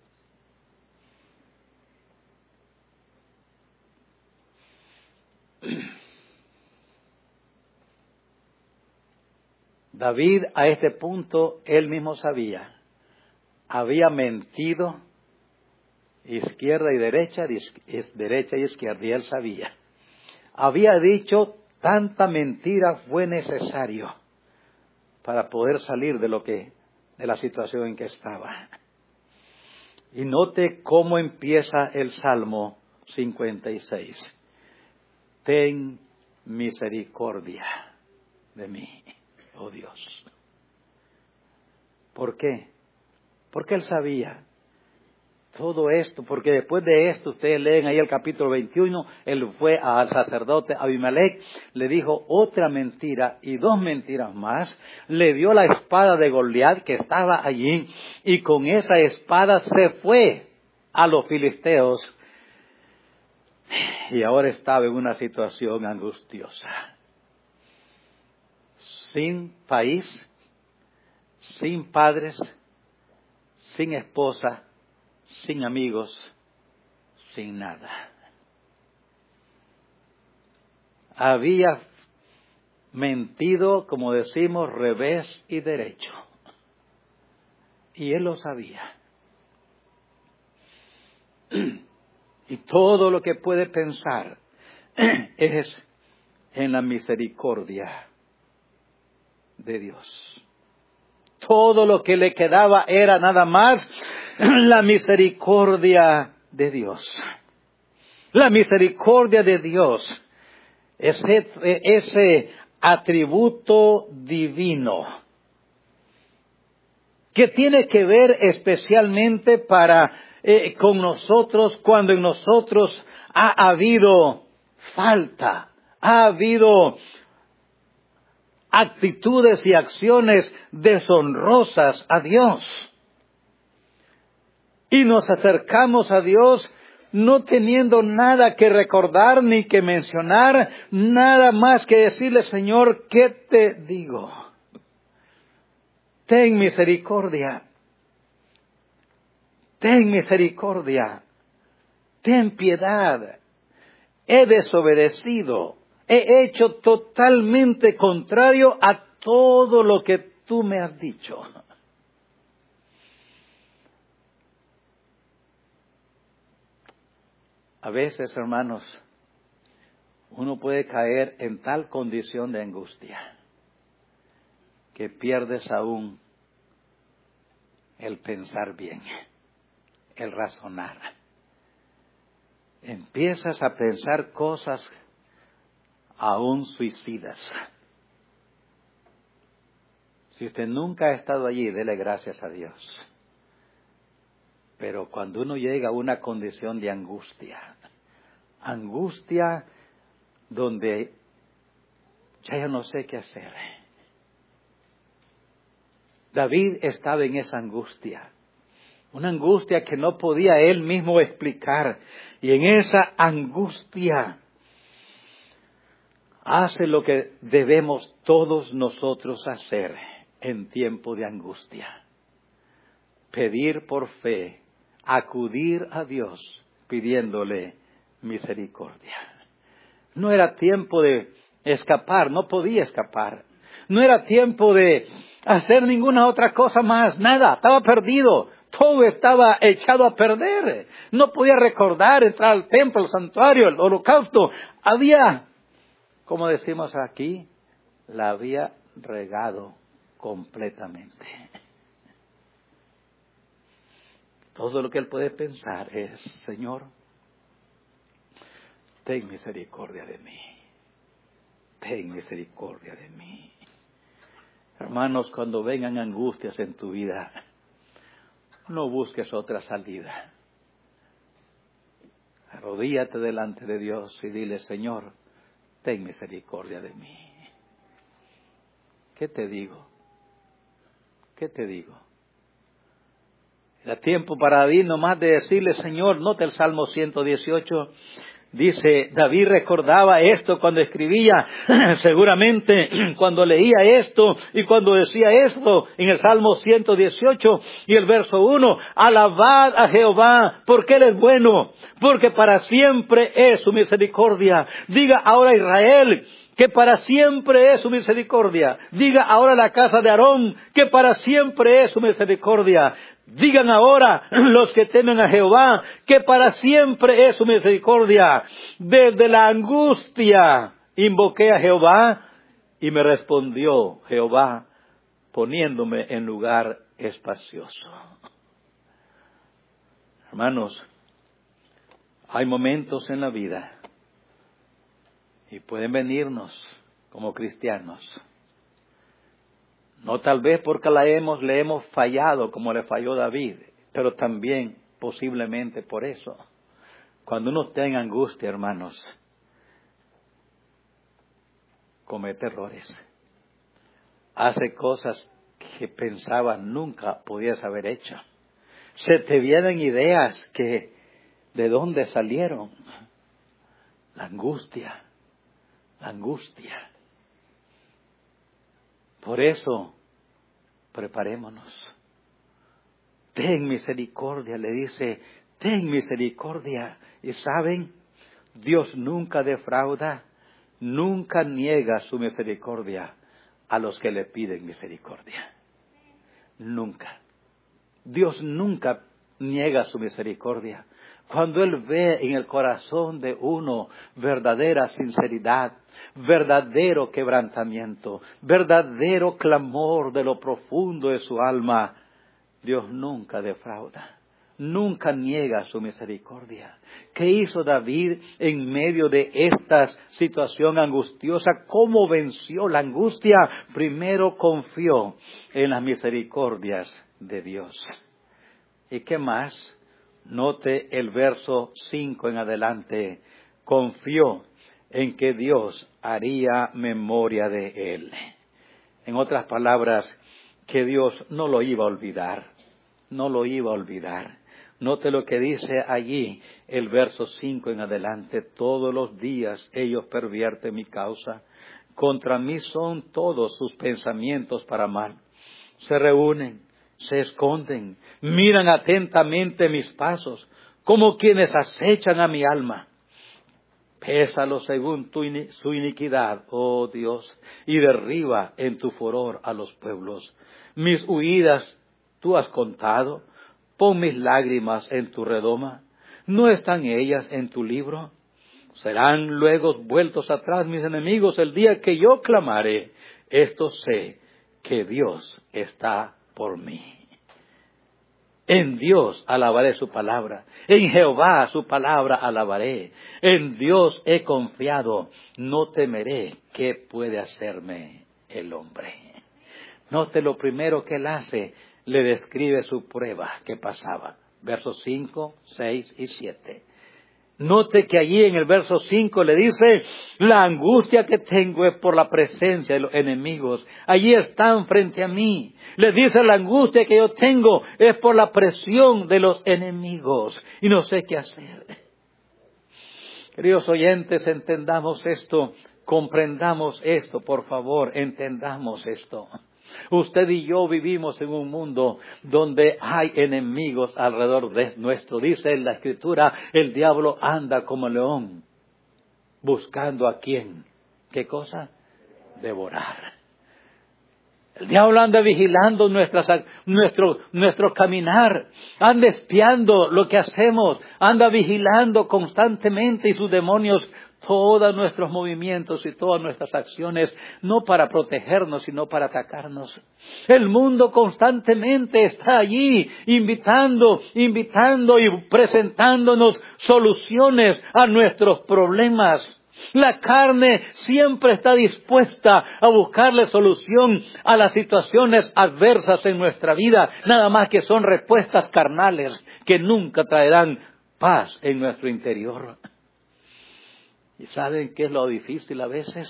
David, a este punto, él mismo sabía, había mentido izquierda y derecha y izquierda, y él sabía. Había dicho tanta mentira fue necesario para poder salir de la situación en que estaba. Y note cómo empieza el Salmo 56. Ten misericordia de mí, oh Dios. ¿Por qué? Porque él sabía todo esto, porque después de esto, ustedes leen ahí el capítulo 21, él fue al sacerdote Abimelech, le dijo otra mentira y 2 mentiras más, le dio la espada de Goliat que estaba allí, y con esa espada se fue a los filisteos, y ahora estaba en una situación angustiosa. Sin país, sin padres, sin esposa, sin amigos, sin nada. Había mentido, como decimos, revés y derecho. Y él lo sabía. Y todo lo que puede pensar es en la misericordia de Dios. Todo lo que le quedaba era nada más la misericordia de Dios. La misericordia de Dios, ese atributo divino que tiene que ver especialmente con nosotros cuando en nosotros ha habido falta, ha habido actitudes y acciones deshonrosas a Dios. Y nos acercamos a Dios no teniendo nada que recordar ni que mencionar, nada más que decirle, Señor, ¿qué te digo? Ten misericordia. Ten misericordia. Ten piedad. He desobedecido. He hecho totalmente contrario a todo lo que tú me has dicho. A veces, hermanos, uno puede caer en tal condición de angustia que pierdes aún el pensar bien, el razonar. Empiezas a pensar cosas aún suicidas. Si usted nunca ha estado allí, dele gracias a Dios. Pero cuando uno llega a una condición de angustia donde ya no sé qué hacer. David estaba en esa angustia, una angustia que no podía él mismo explicar, y en esa angustia hace lo que debemos todos nosotros hacer en tiempo de angustia: pedir por fe, acudir a Dios pidiéndole misericordia. No era tiempo de escapar, no podía escapar. No era tiempo de hacer ninguna otra cosa más, nada, estaba perdido. Todo estaba echado a perder. No podía recordar entrar al templo, al santuario, el holocausto. Había, como decimos aquí, la había regado completamente. Todo lo que él puede pensar es, Señor, ten misericordia de mí. Ten misericordia de mí. Hermanos, cuando vengan angustias en tu vida, no busques otra salida. Arrodíllate delante de Dios y dile, Señor, ten misericordia de mí. ¿Qué te digo? ¿Qué te digo? Era tiempo para David nomás de decirle, Señor, nota el Salmo 118, dice, David recordaba esto cuando escribía, seguramente cuando leía esto y cuando decía esto en el Salmo 118 y el verso 1, alabad a Jehová porque Él es bueno, porque para siempre es su misericordia. Diga ahora Israel, que para siempre es su misericordia. Diga ahora la casa de Aarón, que para siempre es su misericordia. Digan ahora los que temen a Jehová, que para siempre es su misericordia. Desde la angustia invoqué a Jehová y me respondió Jehová poniéndome en lugar espacioso. Hermanos, hay momentos en la vida y pueden venirnos como cristianos. No tal vez porque le hemos fallado como le falló David, pero también posiblemente por eso. Cuando uno está en angustia, hermanos, comete errores. Hace cosas que pensabas nunca podías haber hecho. Se te vienen ideas que ¿de dónde salieron? La angustia. Por eso, preparémonos. Ten misericordia, le dice, ten misericordia. Y saben, Dios nunca defrauda, nunca niega su misericordia a los que le piden misericordia. Nunca. Dios nunca niega su misericordia. Cuando Él ve en el corazón de uno verdadera sinceridad, verdadero quebrantamiento, verdadero clamor de lo profundo de su alma, Dios nunca defrauda, nunca niega su misericordia. ¿Qué hizo David en medio de esta situación angustiosa? ¿Cómo venció la angustia? Primero confió en las misericordias de Dios. ¿Y qué más? Note el verso 5 en adelante. Confió en que Dios haría memoria de él. En otras palabras, que Dios no lo iba a olvidar. No lo iba a olvidar. Note lo que dice allí el verso 5 en adelante. Todos los días ellos pervierten mi causa. Contra mí son todos sus pensamientos para mal. Se reúnen, se esconden, miran atentamente mis pasos, como quienes acechan a mi alma. Pésalo según su iniquidad, oh Dios, y derriba en tu furor a los pueblos. Mis huidas tú has contado, pon mis lágrimas en tu redoma. ¿No están ellas en tu libro? Serán luego vueltos atrás mis enemigos el día que yo clamare. Esto sé que Dios está por mí. En Dios alabaré su palabra. En Jehová su palabra alabaré. En Dios he confiado. No temeré. ¿Qué puede hacerme el hombre? Note lo primero que él hace. Le describe su prueba que pasaba. Versos 5, 6 y 7. Note que allí en el verso 5 le dice, la angustia que tengo es por la presencia de los enemigos. Allí están frente a mí. Le dice, la angustia que yo tengo es por la presión de los enemigos. Y no sé qué hacer. Queridos oyentes, entendamos esto, comprendamos esto, por favor, entendamos esto. Usted y yo vivimos en un mundo donde hay enemigos alrededor de nuestro. Dice en la Escritura, el diablo anda como león, buscando a quién. ¿Qué cosa? Devorar. El diablo anda vigilando nuestro caminar, anda espiando lo que hacemos, anda vigilando constantemente y sus demonios todos nuestros movimientos y todas nuestras acciones, no para protegernos, sino para atacarnos. El mundo constantemente está allí, invitando y presentándonos soluciones a nuestros problemas. La carne siempre está dispuesta a buscarle solución a las situaciones adversas en nuestra vida, nada más que son respuestas carnales que nunca traerán paz en nuestro interior. ¿Y saben qué es lo difícil a veces?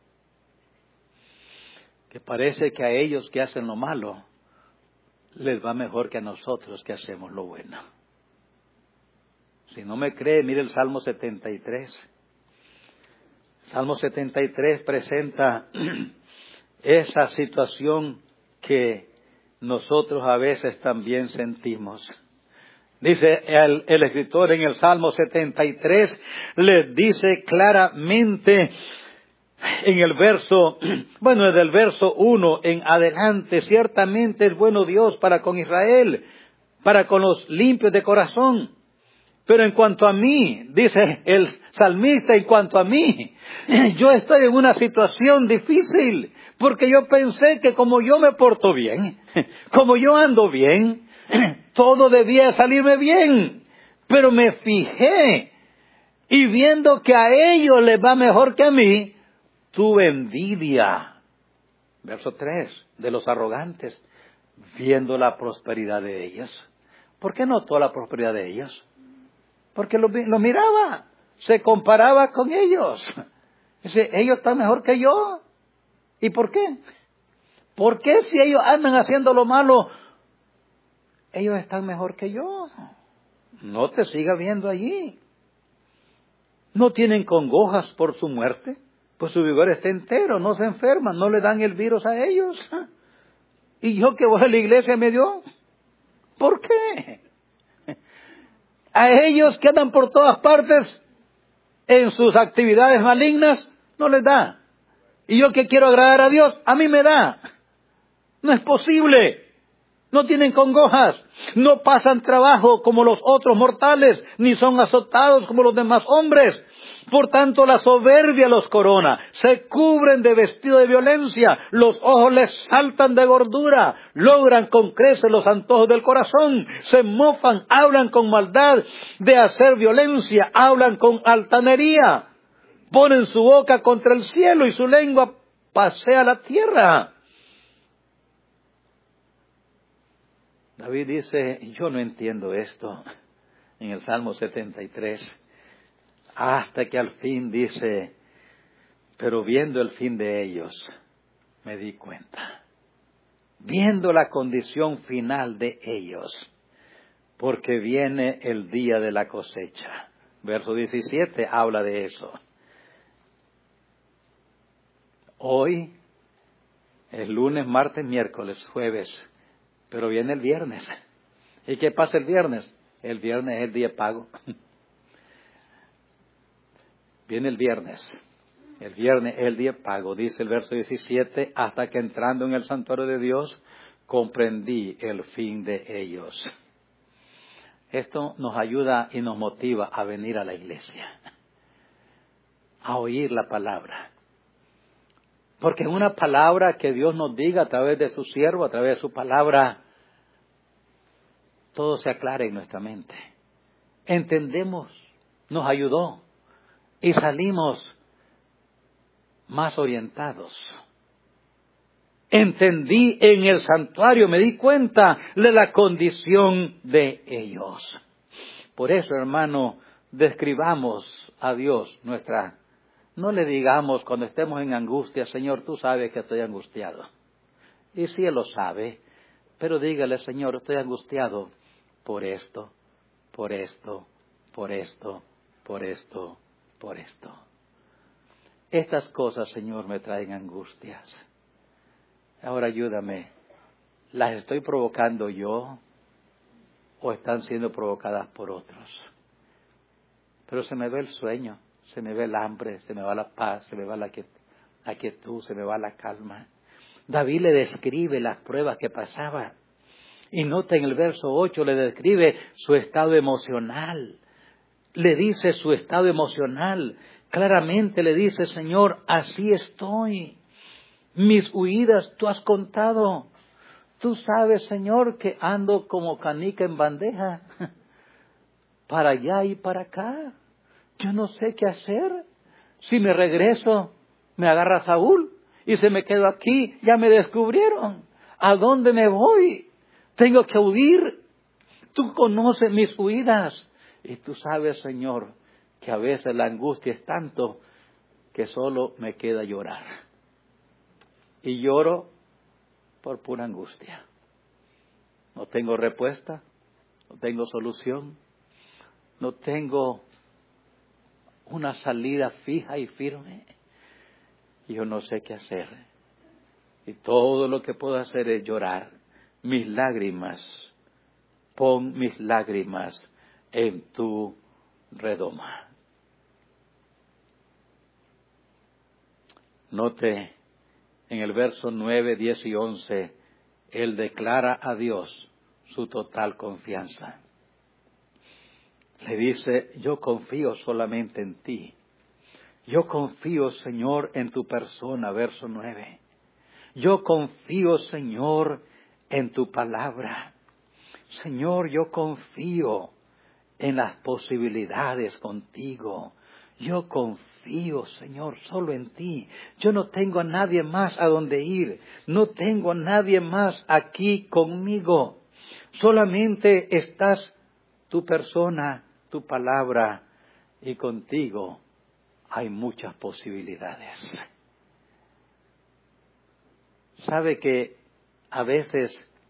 Que parece que a ellos que hacen lo malo les va mejor que a nosotros que hacemos lo bueno. Si no me cree, mire el Salmo 73. Salmo 73 presenta esa situación que nosotros a veces también sentimos. Dice el escritor en el Salmo 73, les dice claramente en el verso, desde el verso 1 en adelante, ciertamente es bueno Dios para con Israel, para con los limpios de corazón. Pero en cuanto a mí, dice el salmista, en cuanto a mí, yo estoy en una situación difícil, porque yo pensé que como yo me porto bien, como yo ando bien, todo debía salirme bien. Pero me fijé, y viendo que a ellos les va mejor que a mí, tuve envidia. Verso 3, de los arrogantes, viendo la prosperidad de ellos. ¿Por qué notó la prosperidad de ellos? Porque lo miraba, se comparaba con ellos. Dice, ellos están mejor que yo. ¿Y por qué? ¿Por qué si ellos andan haciendo lo malo, ellos están mejor que yo? No te siga viendo allí. No tienen congojas por su muerte, pues su vigor está entero, no se enferman, no le dan el virus a ellos. ¿Y yo que voy a la iglesia me dio? ¿Por qué? A ellos que andan por todas partes en sus actividades malignas, no les da. Y yo que quiero agradar a Dios, a mí me da. No es posible. No tienen congojas. No pasan trabajo como los otros mortales, ni son azotados como los demás hombres. Por tanto, la soberbia los corona. Se cubren de vestido de violencia. Los ojos les saltan de gordura. Logran con creces los antojos del corazón. Se mofan, hablan con maldad de hacer violencia. Hablan con altanería. Ponen su boca contra el cielo y su lengua pasea la tierra. David dice, yo no entiendo esto, en el Salmo 73, hasta que al fin dice, pero viendo el fin de ellos, me di cuenta, viendo la condición final de ellos, porque viene el día de la cosecha. Verso 17 habla de eso. Hoy es lunes, martes, miércoles, jueves, pero viene el viernes. ¿Y qué pasa el viernes? El viernes es el día de pago. Viene el viernes. El viernes es el día de pago, dice el verso 17, hasta que entrando en el santuario de Dios, comprendí el fin de ellos. Esto nos ayuda y nos motiva a venir a la iglesia, a oír la palabra. Porque en una palabra que Dios nos diga a través de su siervo, a través de su palabra, todo se aclara en nuestra mente. Entendemos, nos ayudó y salimos más orientados. Entendí en el santuario, me di cuenta de la condición de ellos. Por eso, hermano, describamos a Dios nuestra. No le digamos cuando estemos en angustia, Señor, tú sabes que estoy angustiado. Y sí, Él lo sabe, pero dígale, Señor, estoy angustiado por esto, por esto, por esto, por esto, por esto. Estas cosas, Señor, me traen angustias. Ahora ayúdame, ¿las estoy provocando yo o están siendo provocadas por otros? Pero se me ve el sueño, se me ve el hambre, se me va la paz, se me va la quietud, se me va la calma. David le describe las pruebas que pasaba. Y nota en el verso 8, le describe su estado emocional. Le dice su estado emocional, Claramente le dice, Señor, así estoy. Mis huidas tú has contado. Tú sabes, Señor, que ando como canica en bandeja, para allá y para acá. Yo no sé qué hacer. Si me regreso, me agarra Saúl. Y si me quedo aquí, ya me descubrieron. ¿A dónde me voy? Tengo que huir. Tú conoces mis huidas. Y tú sabes, Señor, que a veces la angustia es tanto que solo me queda llorar. Y lloro por pura angustia. No tengo respuesta, no tengo solución, no tengo una salida fija y firme. Yo no sé qué hacer. Y todo lo que puedo hacer es llorar. Mis lágrimas, pon mis lágrimas en tu redoma. Note en el verso 9, 10 y 11, él declara a Dios su total confianza. Le dice, yo confío solamente en ti. Yo confío, Señor, en tu persona, verso 9. Yo confío, Señor, en tu palabra. Señor, yo confío en las posibilidades contigo. Yo confío, Señor, solo en ti. Yo no tengo a nadie más a donde ir. No tengo a nadie más aquí conmigo. Solamente estás tu persona, tu palabra, y contigo hay muchas posibilidades. ¿Sabe que a veces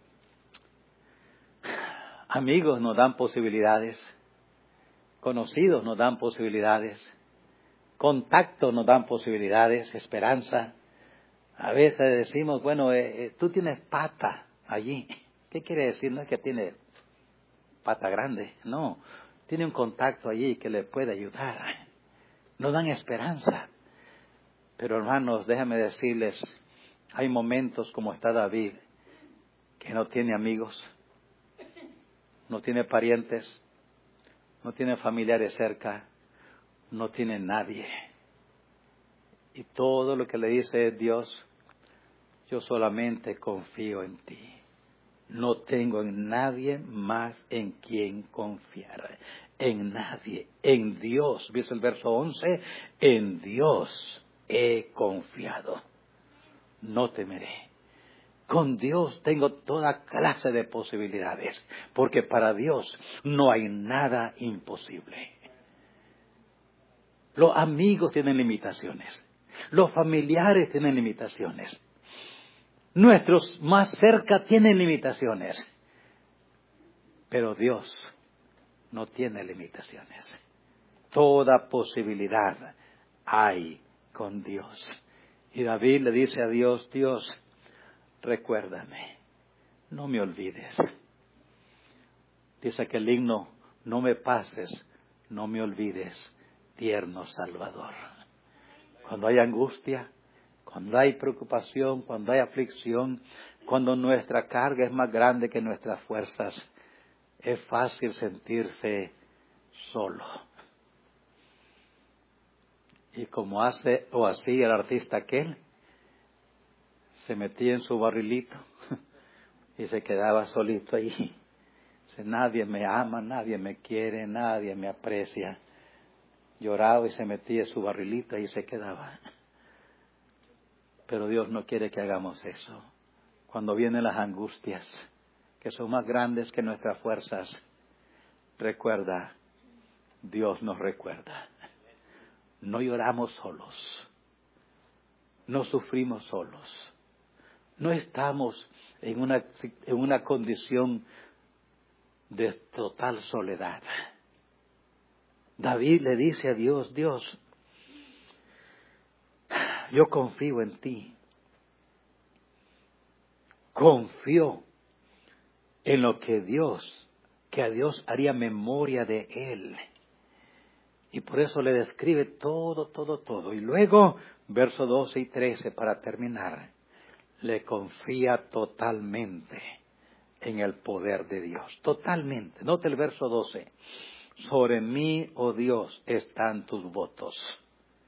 amigos nos dan posibilidades? Conocidos nos dan posibilidades, contactos nos dan posibilidades, esperanza. A veces decimos, bueno, tú tienes pata allí. ¿Qué quiere decir? No es que tiene pata grande, no. Tiene un contacto allí que le puede ayudar. Nos dan esperanza. Pero hermanos, déjame decirles, hay momentos como está David, que no tiene amigos, no tiene parientes, no tiene familiares cerca, no tiene nadie. Y todo lo que le dice es Dios, yo solamente confío en ti. No tengo en nadie más en quien confiar. En nadie. En Dios. ¿Viste el verso 11? En Dios he confiado. No temeré. Con Dios tengo toda clase de posibilidades, porque para Dios no hay nada imposible. Los amigos tienen limitaciones, los familiares tienen limitaciones, nuestros más cerca tienen limitaciones, pero Dios no tiene limitaciones. Toda posibilidad hay con Dios. Y David le dice a Dios, Dios, recuérdame, no me olvides. Dice que el himno, no me pases, no me olvides, tierno Salvador. Cuando hay angustia, cuando hay preocupación, cuando hay aflicción, cuando nuestra carga es más grande que nuestras fuerzas, es fácil sentirse solo. Y como hace o hacía el artista aquel, se metía en su barrilito y se quedaba solito ahí. Dice, nadie me ama, nadie me quiere, nadie me aprecia. Lloraba y se metía en su barrilito y se quedaba. Pero Dios no quiere que hagamos eso. Cuando vienen las angustias, que son más grandes que nuestras fuerzas, recuerda, Dios nos recuerda. No lloramos solos, no sufrimos solos, no estamos en una condición de total soledad. David le dice a Dios, Dios, yo confío en ti, confío en lo que a Dios haría memoria de él. Y por eso le describe todo. Y luego, versos 12 y 13, para terminar, le confía totalmente en el poder de Dios. Totalmente. Note el verso 12. Sobre mí, oh Dios, están tus votos.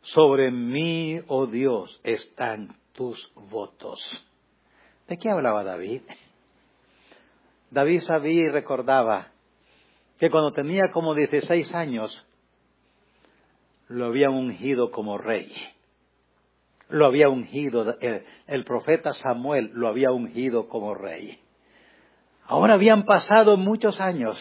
Sobre mí, oh Dios, están tus votos. ¿De qué hablaba David? David sabía y recordaba que cuando tenía como 16 años, lo habían ungido como rey. Lo había ungido, el profeta Samuel lo había ungido como rey. Ahora habían pasado muchos años.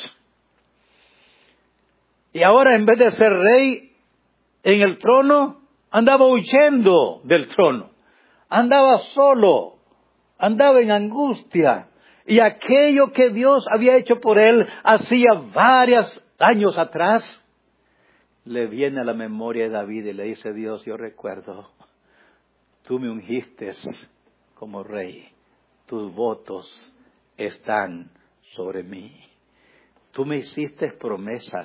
Y ahora en vez de ser rey en el trono, andaba huyendo del trono. Andaba solo, andaba en angustia. Y aquello que Dios había hecho por él hacía varios años atrás, le viene a la memoria de David y le dice: Dios, yo recuerdo, tú me ungiste como rey, tus votos están sobre mí. Tú me hiciste promesas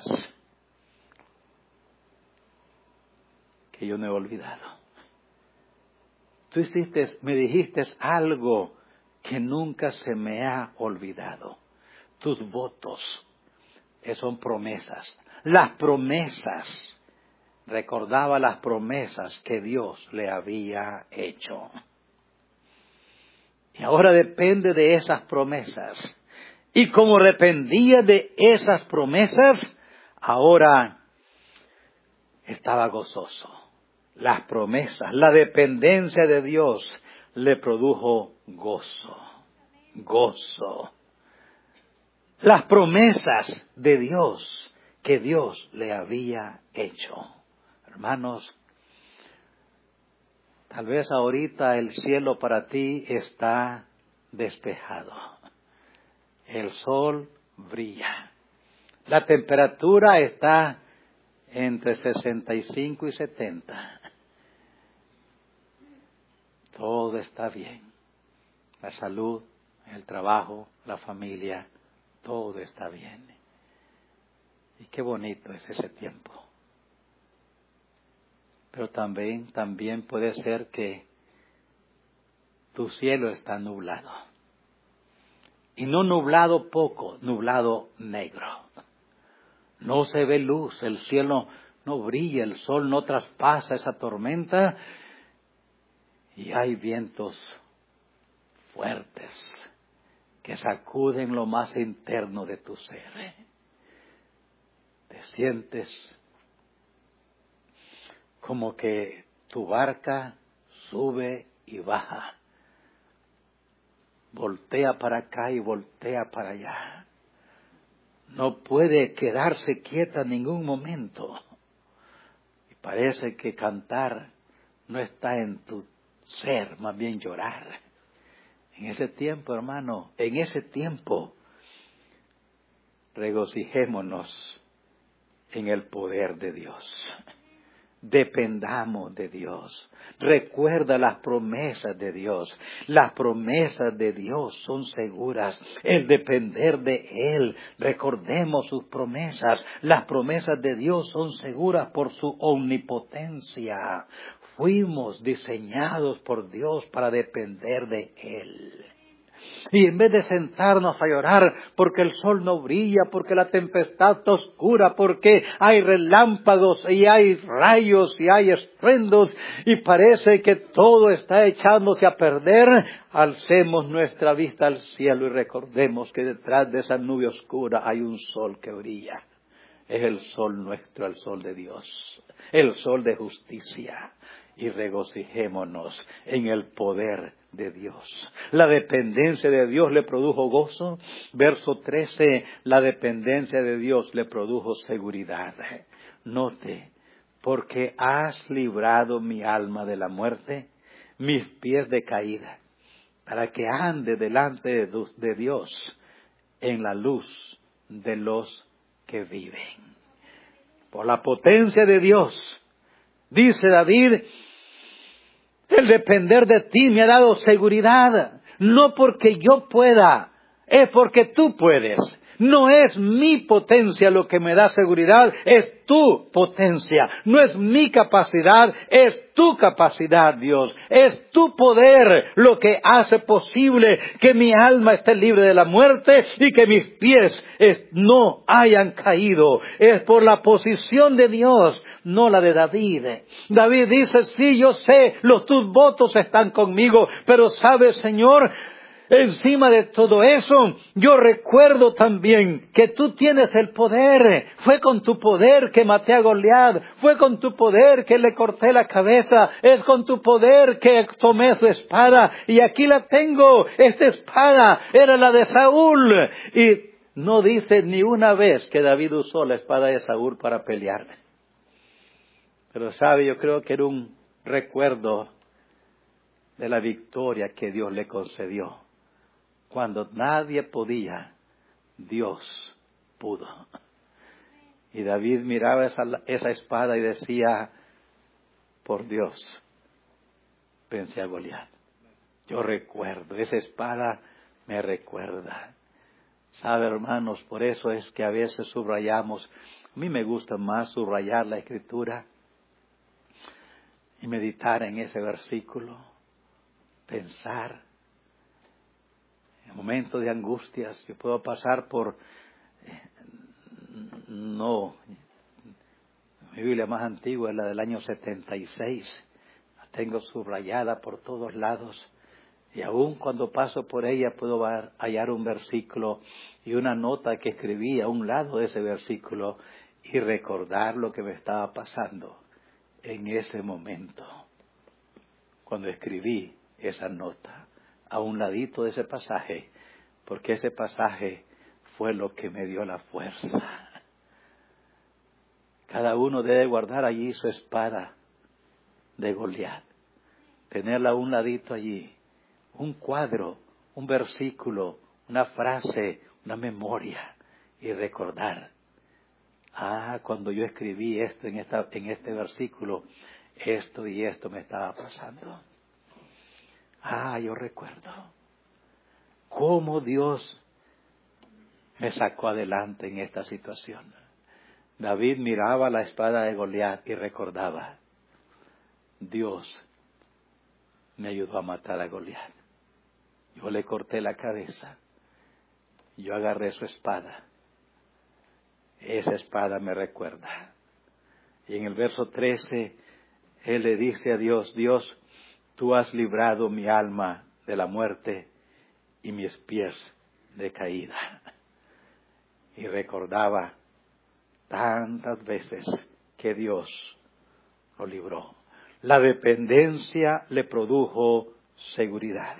que yo no he olvidado. Tú me dijiste algo que nunca se me ha olvidado. Tus votos son promesas. Las promesas, recordaba las promesas que Dios le había hecho. Y ahora depende de esas promesas. Y como dependía de esas promesas, ahora estaba gozoso. Las promesas, la dependencia de Dios le produjo gozo. Gozo. Las promesas de Dios que Dios le había hecho. Hermanos, tal vez ahorita el cielo para ti está despejado. El sol brilla. La temperatura está entre 65 y 70. Todo está bien. La salud, el trabajo, la familia, todo está bien. Y qué bonito es ese tiempo. Pero también puede ser que tu cielo está nublado. Y no nublado poco, nublado negro. No se ve luz, el cielo no brilla, el sol no traspasa esa tormenta. Y hay vientos fuertes que sacuden lo más interno de tu ser. Te sientes como que tu barca sube y baja. Voltea para acá y voltea para allá. No puede quedarse quieta en ningún momento. Y parece que cantar no está en tu ser, más bien llorar. En ese tiempo, hermano, en ese tiempo, regocijémonos en el poder de Dios. Dependamos de Dios. Recuerda las promesas de Dios. Las promesas de Dios son seguras. El depender de Él. Recordemos sus promesas. Las promesas de Dios son seguras por su omnipotencia. Fuimos diseñados por Dios para depender de Él. Y en vez de sentarnos a llorar porque el sol no brilla, porque la tempestad está oscura, porque hay relámpagos y hay rayos y hay estruendos y parece que todo está echándose a perder, alcemos nuestra vista al cielo y recordemos que detrás de esa nube oscura hay un sol que brilla. Es el sol nuestro, el sol de Dios, el sol de justicia. Y regocijémonos en el poder de Dios. La dependencia de Dios le produjo gozo. Verso 13, la dependencia de Dios le produjo seguridad. Note, porque has librado mi alma de la muerte, mis pies de caída, para que ande delante de Dios en la luz de los que viven. Por la potencia de Dios, dice David, el depender de ti me ha dado seguridad. No porque yo pueda, es porque tú puedes. No es mi potencia lo que me da seguridad, es tu potencia. No es mi capacidad, es tu capacidad, Dios. Es tu poder lo que hace posible que mi alma esté libre de la muerte y que mis pies no hayan caído. Es por la posición de Dios, no la de David. David dice, sí, yo sé, tus votos están conmigo, pero sabes, Señor, encima de todo eso, yo recuerdo también que tú tienes el poder. Fue con tu poder que maté a Goliat. Fue con tu poder que le corté la cabeza. Es con tu poder que tomé su espada. Y aquí la tengo. Esta espada era la de Saúl. Y no dice ni una vez que David usó la espada de Saúl para pelear. Pero sabe, yo creo que era un recuerdo de la victoria que Dios le concedió. Cuando nadie podía, Dios pudo. Y David miraba esa espada y decía, por Dios, pensé a Goliat. Yo recuerdo, esa espada me recuerda. Sabe, hermanos, por eso es que a veces subrayamos. A mí me gusta más subrayar la Escritura y meditar en ese versículo, pensar. En momentos de angustias, yo puedo pasar por, mi Biblia más antigua es la del año 76, la tengo subrayada por todos lados, y aún cuando paso por ella puedo hallar un versículo y una nota que escribí a un lado de ese versículo y recordar lo que me estaba pasando en ese momento, cuando escribí esa nota. A un ladito de ese pasaje, porque ese pasaje fue lo que me dio la fuerza. Cada uno debe guardar allí su espada de Goliat, tenerla a un ladito allí, un cuadro, un versículo, una frase, una memoria, y recordar, cuando yo escribí esto en este versículo, esto y esto me estaba pasando. Yo recuerdo cómo Dios me sacó adelante en esta situación. David miraba la espada de Goliat y recordaba, Dios me ayudó a matar a Goliat. Yo le corté la cabeza, yo agarré su espada. Esa espada me recuerda. Y en el verso 13, él le dice a Dios, Dios, tú has librado mi alma de la muerte y mis pies de caída. Y recordaba tantas veces que Dios lo libró. La dependencia le produjo seguridad.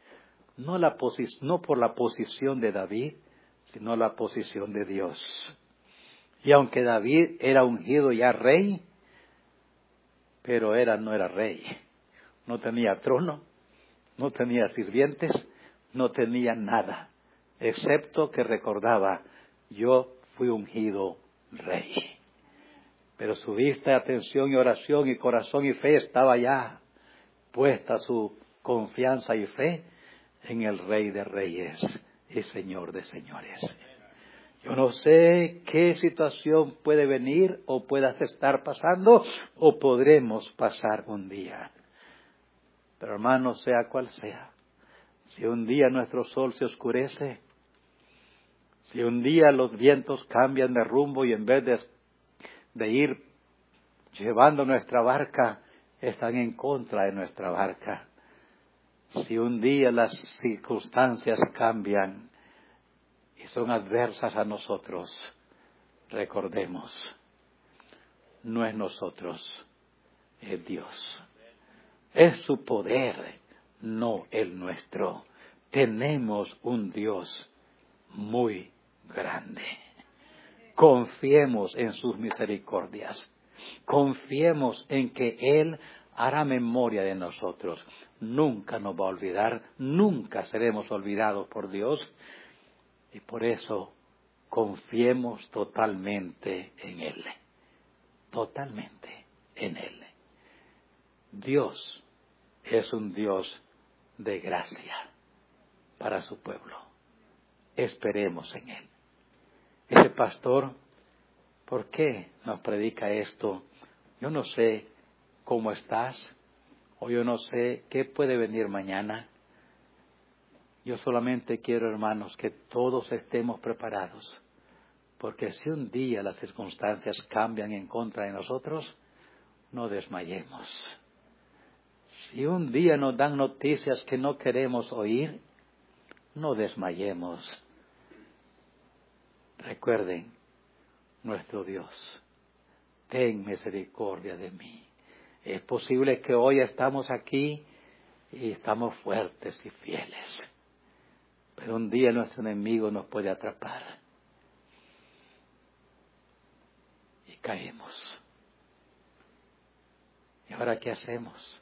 No por la posición de David, sino la posición de Dios. Y aunque David era ungido ya rey, pero no era rey. No tenía trono, no tenía sirvientes, no tenía nada, excepto que recordaba, yo fui ungido rey. Pero su vista, atención y oración y corazón y fe estaba ya puesta su confianza y fe en el Rey de Reyes y Señor de Señores. Yo no sé qué situación puede venir o puedas estar pasando o podremos pasar un día. Pero hermanos, sea cual sea, si un día nuestro sol se oscurece, si un día los vientos cambian de rumbo y en vez de ir llevando nuestra barca, están en contra de nuestra barca, si un día las circunstancias cambian y son adversas a nosotros, recordemos, no es nosotros, es Dios. Es su poder, no el nuestro. Tenemos un Dios muy grande. Confiemos en sus misericordias. Confiemos en que Él hará memoria de nosotros. Nunca nos va a olvidar, nunca seremos olvidados por Dios. Y por eso confiemos totalmente en Él. Totalmente en Él. Dios es un Dios de gracia para su pueblo. Esperemos en Él. ese pastor, ¿por qué nos predica esto? Yo no sé cómo estás, o yo no sé qué puede venir mañana. Yo solamente quiero, hermanos, que todos estemos preparados, porque si un día las circunstancias cambian en contra de nosotros, no desmayemos. Si un día nos dan noticias que no queremos oír, no desmayemos. Recuerden, nuestro Dios, ten misericordia de mí. Es posible que hoy estamos aquí y estamos fuertes y fieles, pero un día nuestro enemigo nos puede atrapar y caemos. ¿Y ahora qué hacemos?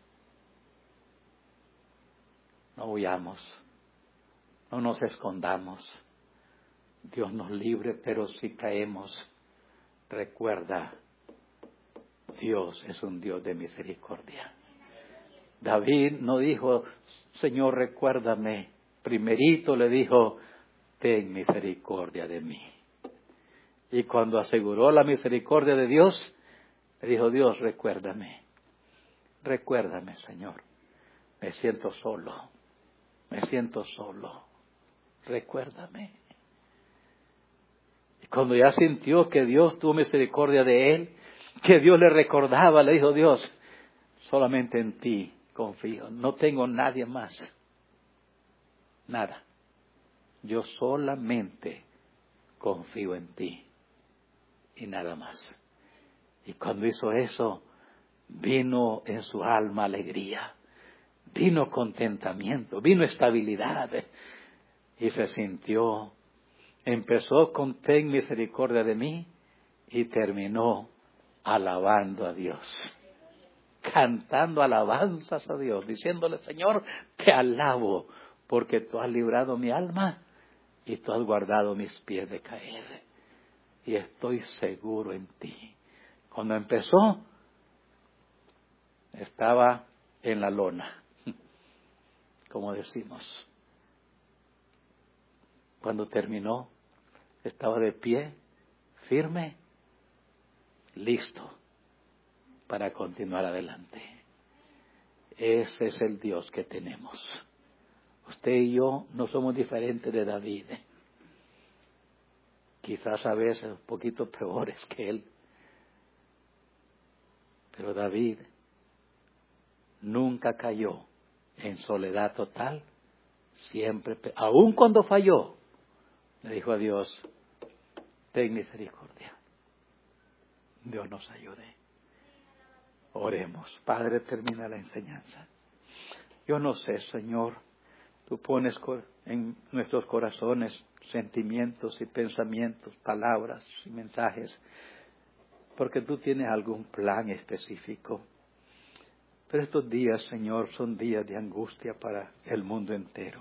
No huyamos, no nos escondamos. Dios nos libre, pero si caemos, recuerda, Dios es un Dios de misericordia. David no dijo, Señor, recuérdame. Primerito le dijo, ten misericordia de mí. Y cuando aseguró la misericordia de Dios, le dijo, Dios, recuérdame. Recuérdame, Señor. Me siento solo. Me siento solo. Recuérdame. Y cuando ya sintió que Dios tuvo misericordia de él, que Dios le recordaba, le dijo, Dios, solamente en ti confío. No tengo nadie más. Nada. Yo solamente confío en ti. Y nada más. Y cuando hizo eso, vino en su alma alegría. Vino contentamiento, vino estabilidad, y se sintió, empezó con ten misericordia de mí, y terminó alabando a Dios, cantando alabanzas a Dios, diciéndole, Señor, te alabo, porque tú has librado mi alma, y tú has guardado mis pies de caer, y estoy seguro en ti. Cuando empezó, estaba en la lona, como decimos. Cuando terminó, estaba de pie, firme, listo para continuar adelante. Ese es el Dios que tenemos. Usted y yo no somos diferentes de David. Quizás a veces un poquito peores que él. Pero David nunca cayó en soledad total, siempre, aun cuando falló, le dijo a Dios, ten misericordia. Dios nos ayude. Oremos. Padre, termina la enseñanza. Yo no sé, Señor, tú pones en nuestros corazones sentimientos y pensamientos, palabras y mensajes, porque tú tienes algún plan específico. Pero estos días, Señor, son días de angustia para el mundo entero.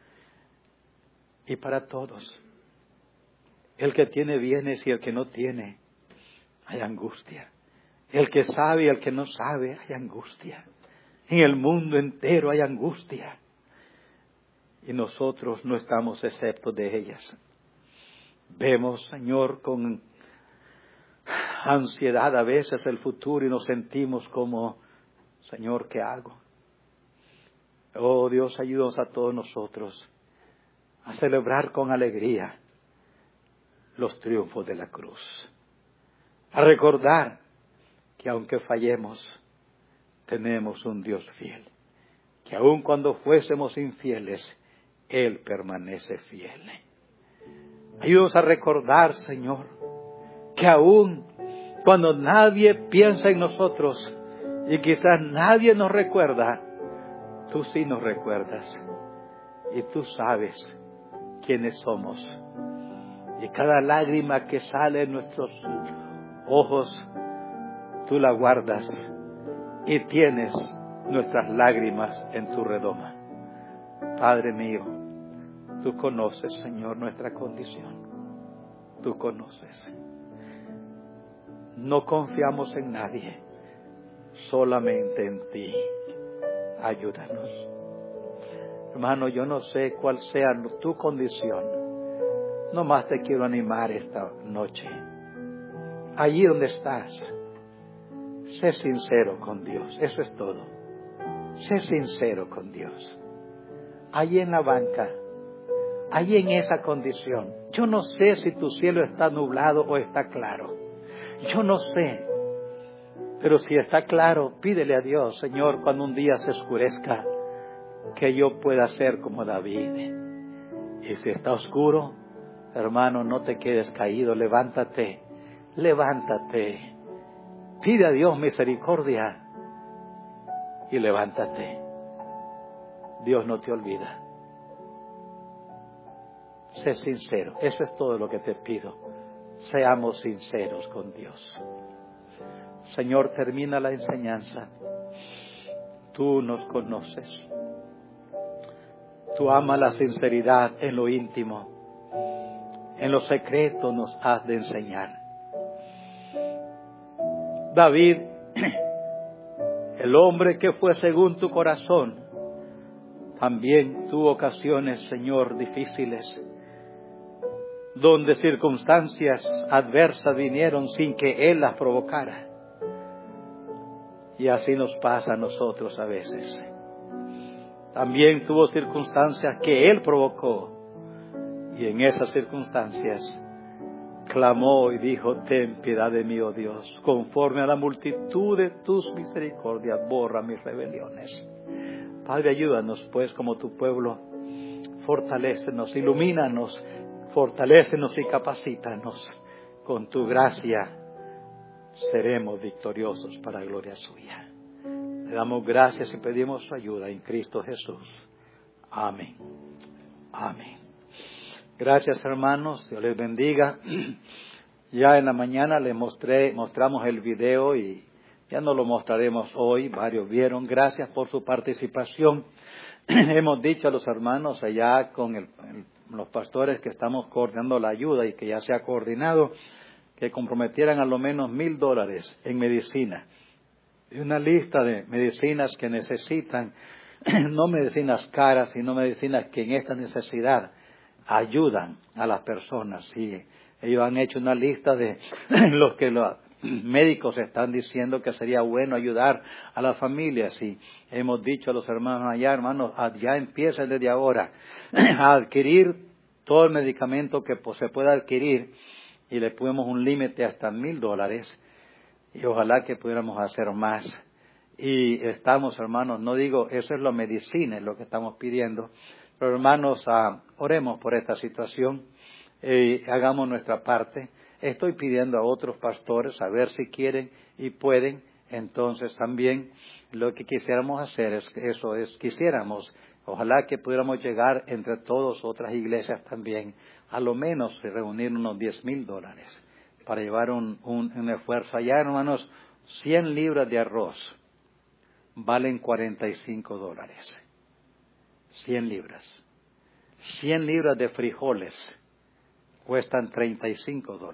Y para todos. El que tiene bienes y el que no tiene, hay angustia. El que sabe y el que no sabe, hay angustia. En el mundo entero hay angustia. Y nosotros no estamos exceptos de ellas. Vemos, Señor, con ansiedad a veces el futuro y nos sentimos como, Señor, ¿qué hago? Oh Dios, ayúdanos a todos nosotros a celebrar con alegría los triunfos de la cruz. A recordar que aunque fallemos, tenemos un Dios fiel. Que aun cuando fuésemos infieles, Él permanece fiel. Ayúdanos a recordar, Señor, que aun cuando nadie piensa en nosotros, y quizás nadie nos recuerda, tú sí nos recuerdas. Y tú sabes quiénes somos. Y cada lágrima que sale en nuestros ojos, tú la guardas. Y tienes nuestras lágrimas en tu redoma. Padre mío, tú conoces, Señor, nuestra condición. Tú conoces. No confiamos en nadie. Solamente en ti. Ayúdanos. Hermano, yo no sé cuál sea tu condición, nomás te quiero animar esta noche. Allí donde estás, sé sincero con Dios, eso es todo. Sé sincero con Dios. Allí en la banca, allí en esa condición. Yo no sé si tu cielo está nublado o está claro. Yo no sé. Pero si está claro, pídele a Dios, Señor, cuando un día se oscurezca, que yo pueda ser como David. Y si está oscuro, hermano, no te quedes caído, levántate, levántate. Pide a Dios misericordia y levántate. Dios no te olvida. Sé sincero, eso es todo lo que te pido. Seamos sinceros con Dios. Señor, termina la enseñanza. Tú nos conoces. Tú amas la sinceridad en lo íntimo. En lo secreto nos has de enseñar. David, el hombre que fue según tu corazón, también tuvo ocasiones, Señor, difíciles, donde circunstancias adversas vinieron sin que Él las provocara. Y así nos pasa a nosotros a veces. También tuvo circunstancias que Él provocó. Y en esas circunstancias clamó y dijo: ten piedad de mí, oh Dios, conforme a la multitud de tus misericordias, borra mis rebeliones. Padre, ayúdanos pues como tu pueblo, fortalécenos, ilumínanos, fortalécenos y capacítanos. Con tu gracia seremos victoriosos para la gloria suya. Le damos gracias y pedimos su ayuda en Cristo Jesús. Amén. Amén. Gracias, hermanos. Dios les bendiga. Ya en la mañana les mostramos el video y ya no lo mostraremos hoy. Varios vieron. Gracias por su participación. Hemos dicho a los hermanos allá con los pastores que estamos coordinando la ayuda y que ya se ha coordinado, que comprometieran a lo menos $1,000 en medicina. Y una lista de medicinas que necesitan, no medicinas caras, sino medicinas que en esta necesidad ayudan a las personas. Y ellos han hecho una lista de los que los médicos están diciendo que sería bueno ayudar a las familias. Y hemos dicho a los hermanos allá, hermanos, ya empiecen desde ahora a adquirir todo el medicamento que se pueda adquirir. Y le ponemos un límite hasta $1,000 y ojalá que pudiéramos hacer más. Y estamos, hermanos, no digo, eso es la medicina, es lo que estamos pidiendo, pero hermanos, oremos por esta situación, hagamos nuestra parte. Estoy pidiendo a otros pastores a ver si quieren y pueden. Entonces también lo que quisiéramos hacer quisiéramos, ojalá que pudiéramos llegar entre todos, otras iglesias también, a lo menos reunir unos $10,000 para llevar un esfuerzo. Allá, hermanos, 100 libras de arroz valen $45. 100 libras. 100 libras de frijoles cuestan $35.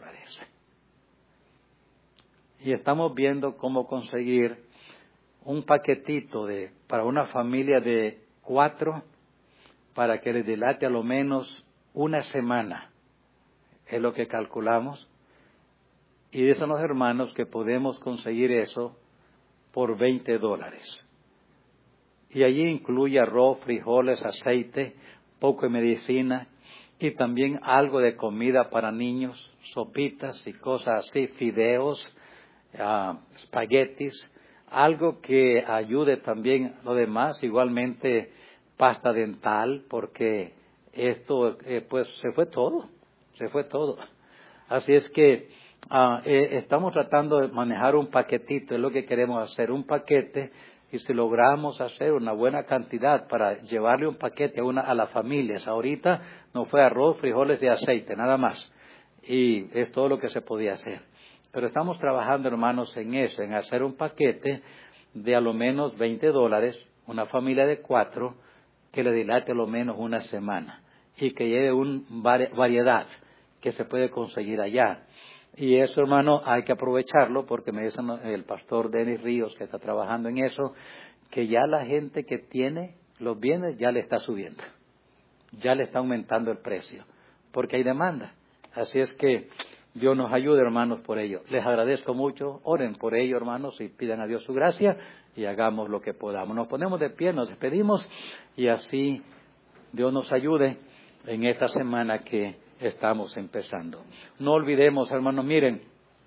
Y estamos viendo cómo conseguir un paquetito para una familia de 4 para que les dilate a lo menos una semana. Es lo que calculamos. Y dicen los hermanos que podemos conseguir eso por $20. Y allí incluye arroz, frijoles, aceite, poco de medicina y también algo de comida para niños, sopitas y cosas así, fideos, espaguetis, algo que ayude también lo demás, igualmente pasta dental, porque esto pues se fue todo. Así es que estamos tratando de manejar un paquetito, es lo que queremos hacer, un paquete, y si logramos hacer una buena cantidad para llevarle un paquete a las familias. Ahorita no fue arroz, frijoles y aceite, nada más, y es todo lo que se podía hacer. Pero estamos trabajando, hermanos, en eso, en hacer un paquete de a lo menos $20, una familia de 4, que le dilate a lo menos una semana, y que lleve una variedad que se puede conseguir allá. Y eso, hermano, hay que aprovecharlo, porque me dice el pastor Denis Ríos, que está trabajando en eso, que ya la gente que tiene los bienes ya le está subiendo, ya le está aumentando el precio, porque hay demanda. Así es que Dios nos ayude, hermanos, por ello. Les agradezco mucho. Oren por ello, hermanos, y pidan a Dios su gracia y hagamos lo que podamos. Nos ponemos de pie, nos despedimos y así Dios nos ayude en esta semana que estamos empezando. No olvidemos, hermanos, miren,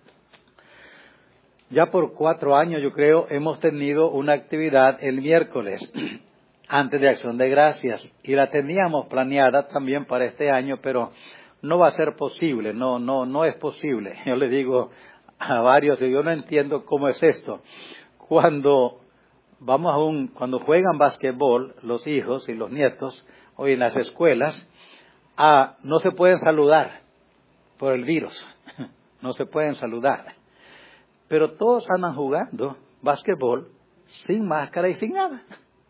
ya por 4 años, yo creo, hemos tenido una actividad el miércoles antes de Acción de Gracias y la teníamos planeada también para este año, pero no va a ser posible, no es posible. Yo le digo a varios, yo no entiendo cómo es esto. Cuando cuando juegan basquetbol, los hijos y los nietos, hoy en las escuelas, no se pueden saludar por el virus, no se pueden saludar. Pero todos andan jugando basquetbol sin máscara y sin nada.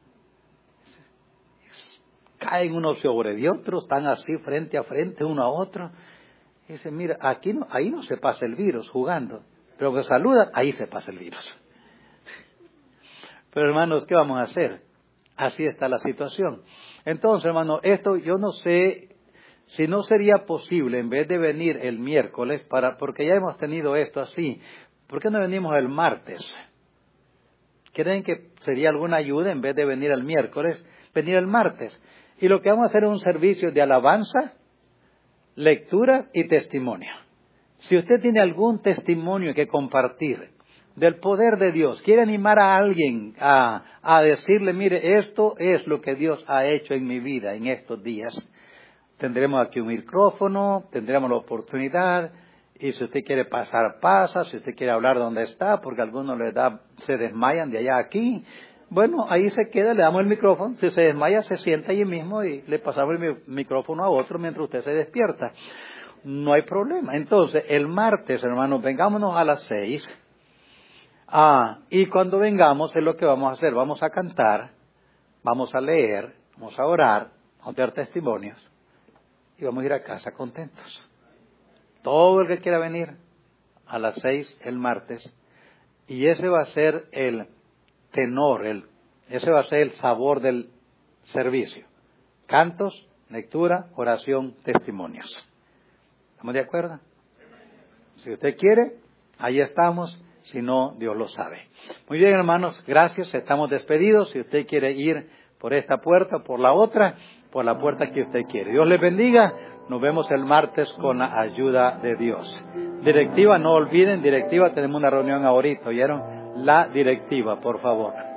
Caen unos sobre otros, están así frente a frente uno a otro. Y dice, mira, ahí no se pasa el virus jugando, pero que saludan, ahí se pasa el virus. Pero hermanos, ¿qué vamos a hacer? Así está la situación. Entonces, hermano, esto yo no sé si no sería posible, en vez de venir el miércoles, porque ya hemos tenido esto así, ¿por qué no venimos el martes? ¿Creen que sería alguna ayuda en vez de venir el miércoles, venir el martes? Y lo que vamos a hacer es un servicio de alabanza, lectura y testimonio. Si usted tiene algún testimonio que compartir del poder de Dios, quiere animar a alguien a decirle, mire, esto es lo que Dios ha hecho en mi vida en estos días. Tendremos aquí un micrófono, tendremos la oportunidad, y si usted quiere pasar, pasa, si usted quiere hablar donde está, porque algunos se desmayan de allá a aquí. Bueno, ahí se queda, le damos el micrófono, si se desmaya se sienta allí mismo y le pasamos el micrófono a otro mientras usted se despierta. No hay problema. Entonces, el martes, hermanos, vengámonos a las 6. Y cuando vengamos es lo que vamos a hacer, vamos a cantar, vamos a leer, vamos a orar, vamos a dar testimonios y vamos a ir a casa contentos. Todo el que quiera venir a las 6 el martes, y ese va a ser el tenor, ese va a ser el sabor del servicio. Cantos, lectura, oración, testimonios. ¿Estamos de acuerdo? Si usted quiere, ahí estamos. Si no, Dios lo sabe. Muy bien, hermanos, gracias. Estamos despedidos. Si usted quiere ir por esta puerta, por la otra, por la puerta que usted quiere. Dios les bendiga. Nos vemos el martes con la ayuda de Dios. Directiva, no olviden, directiva, tenemos una reunión ahorita. ¿Oyeron? La directiva, por favor.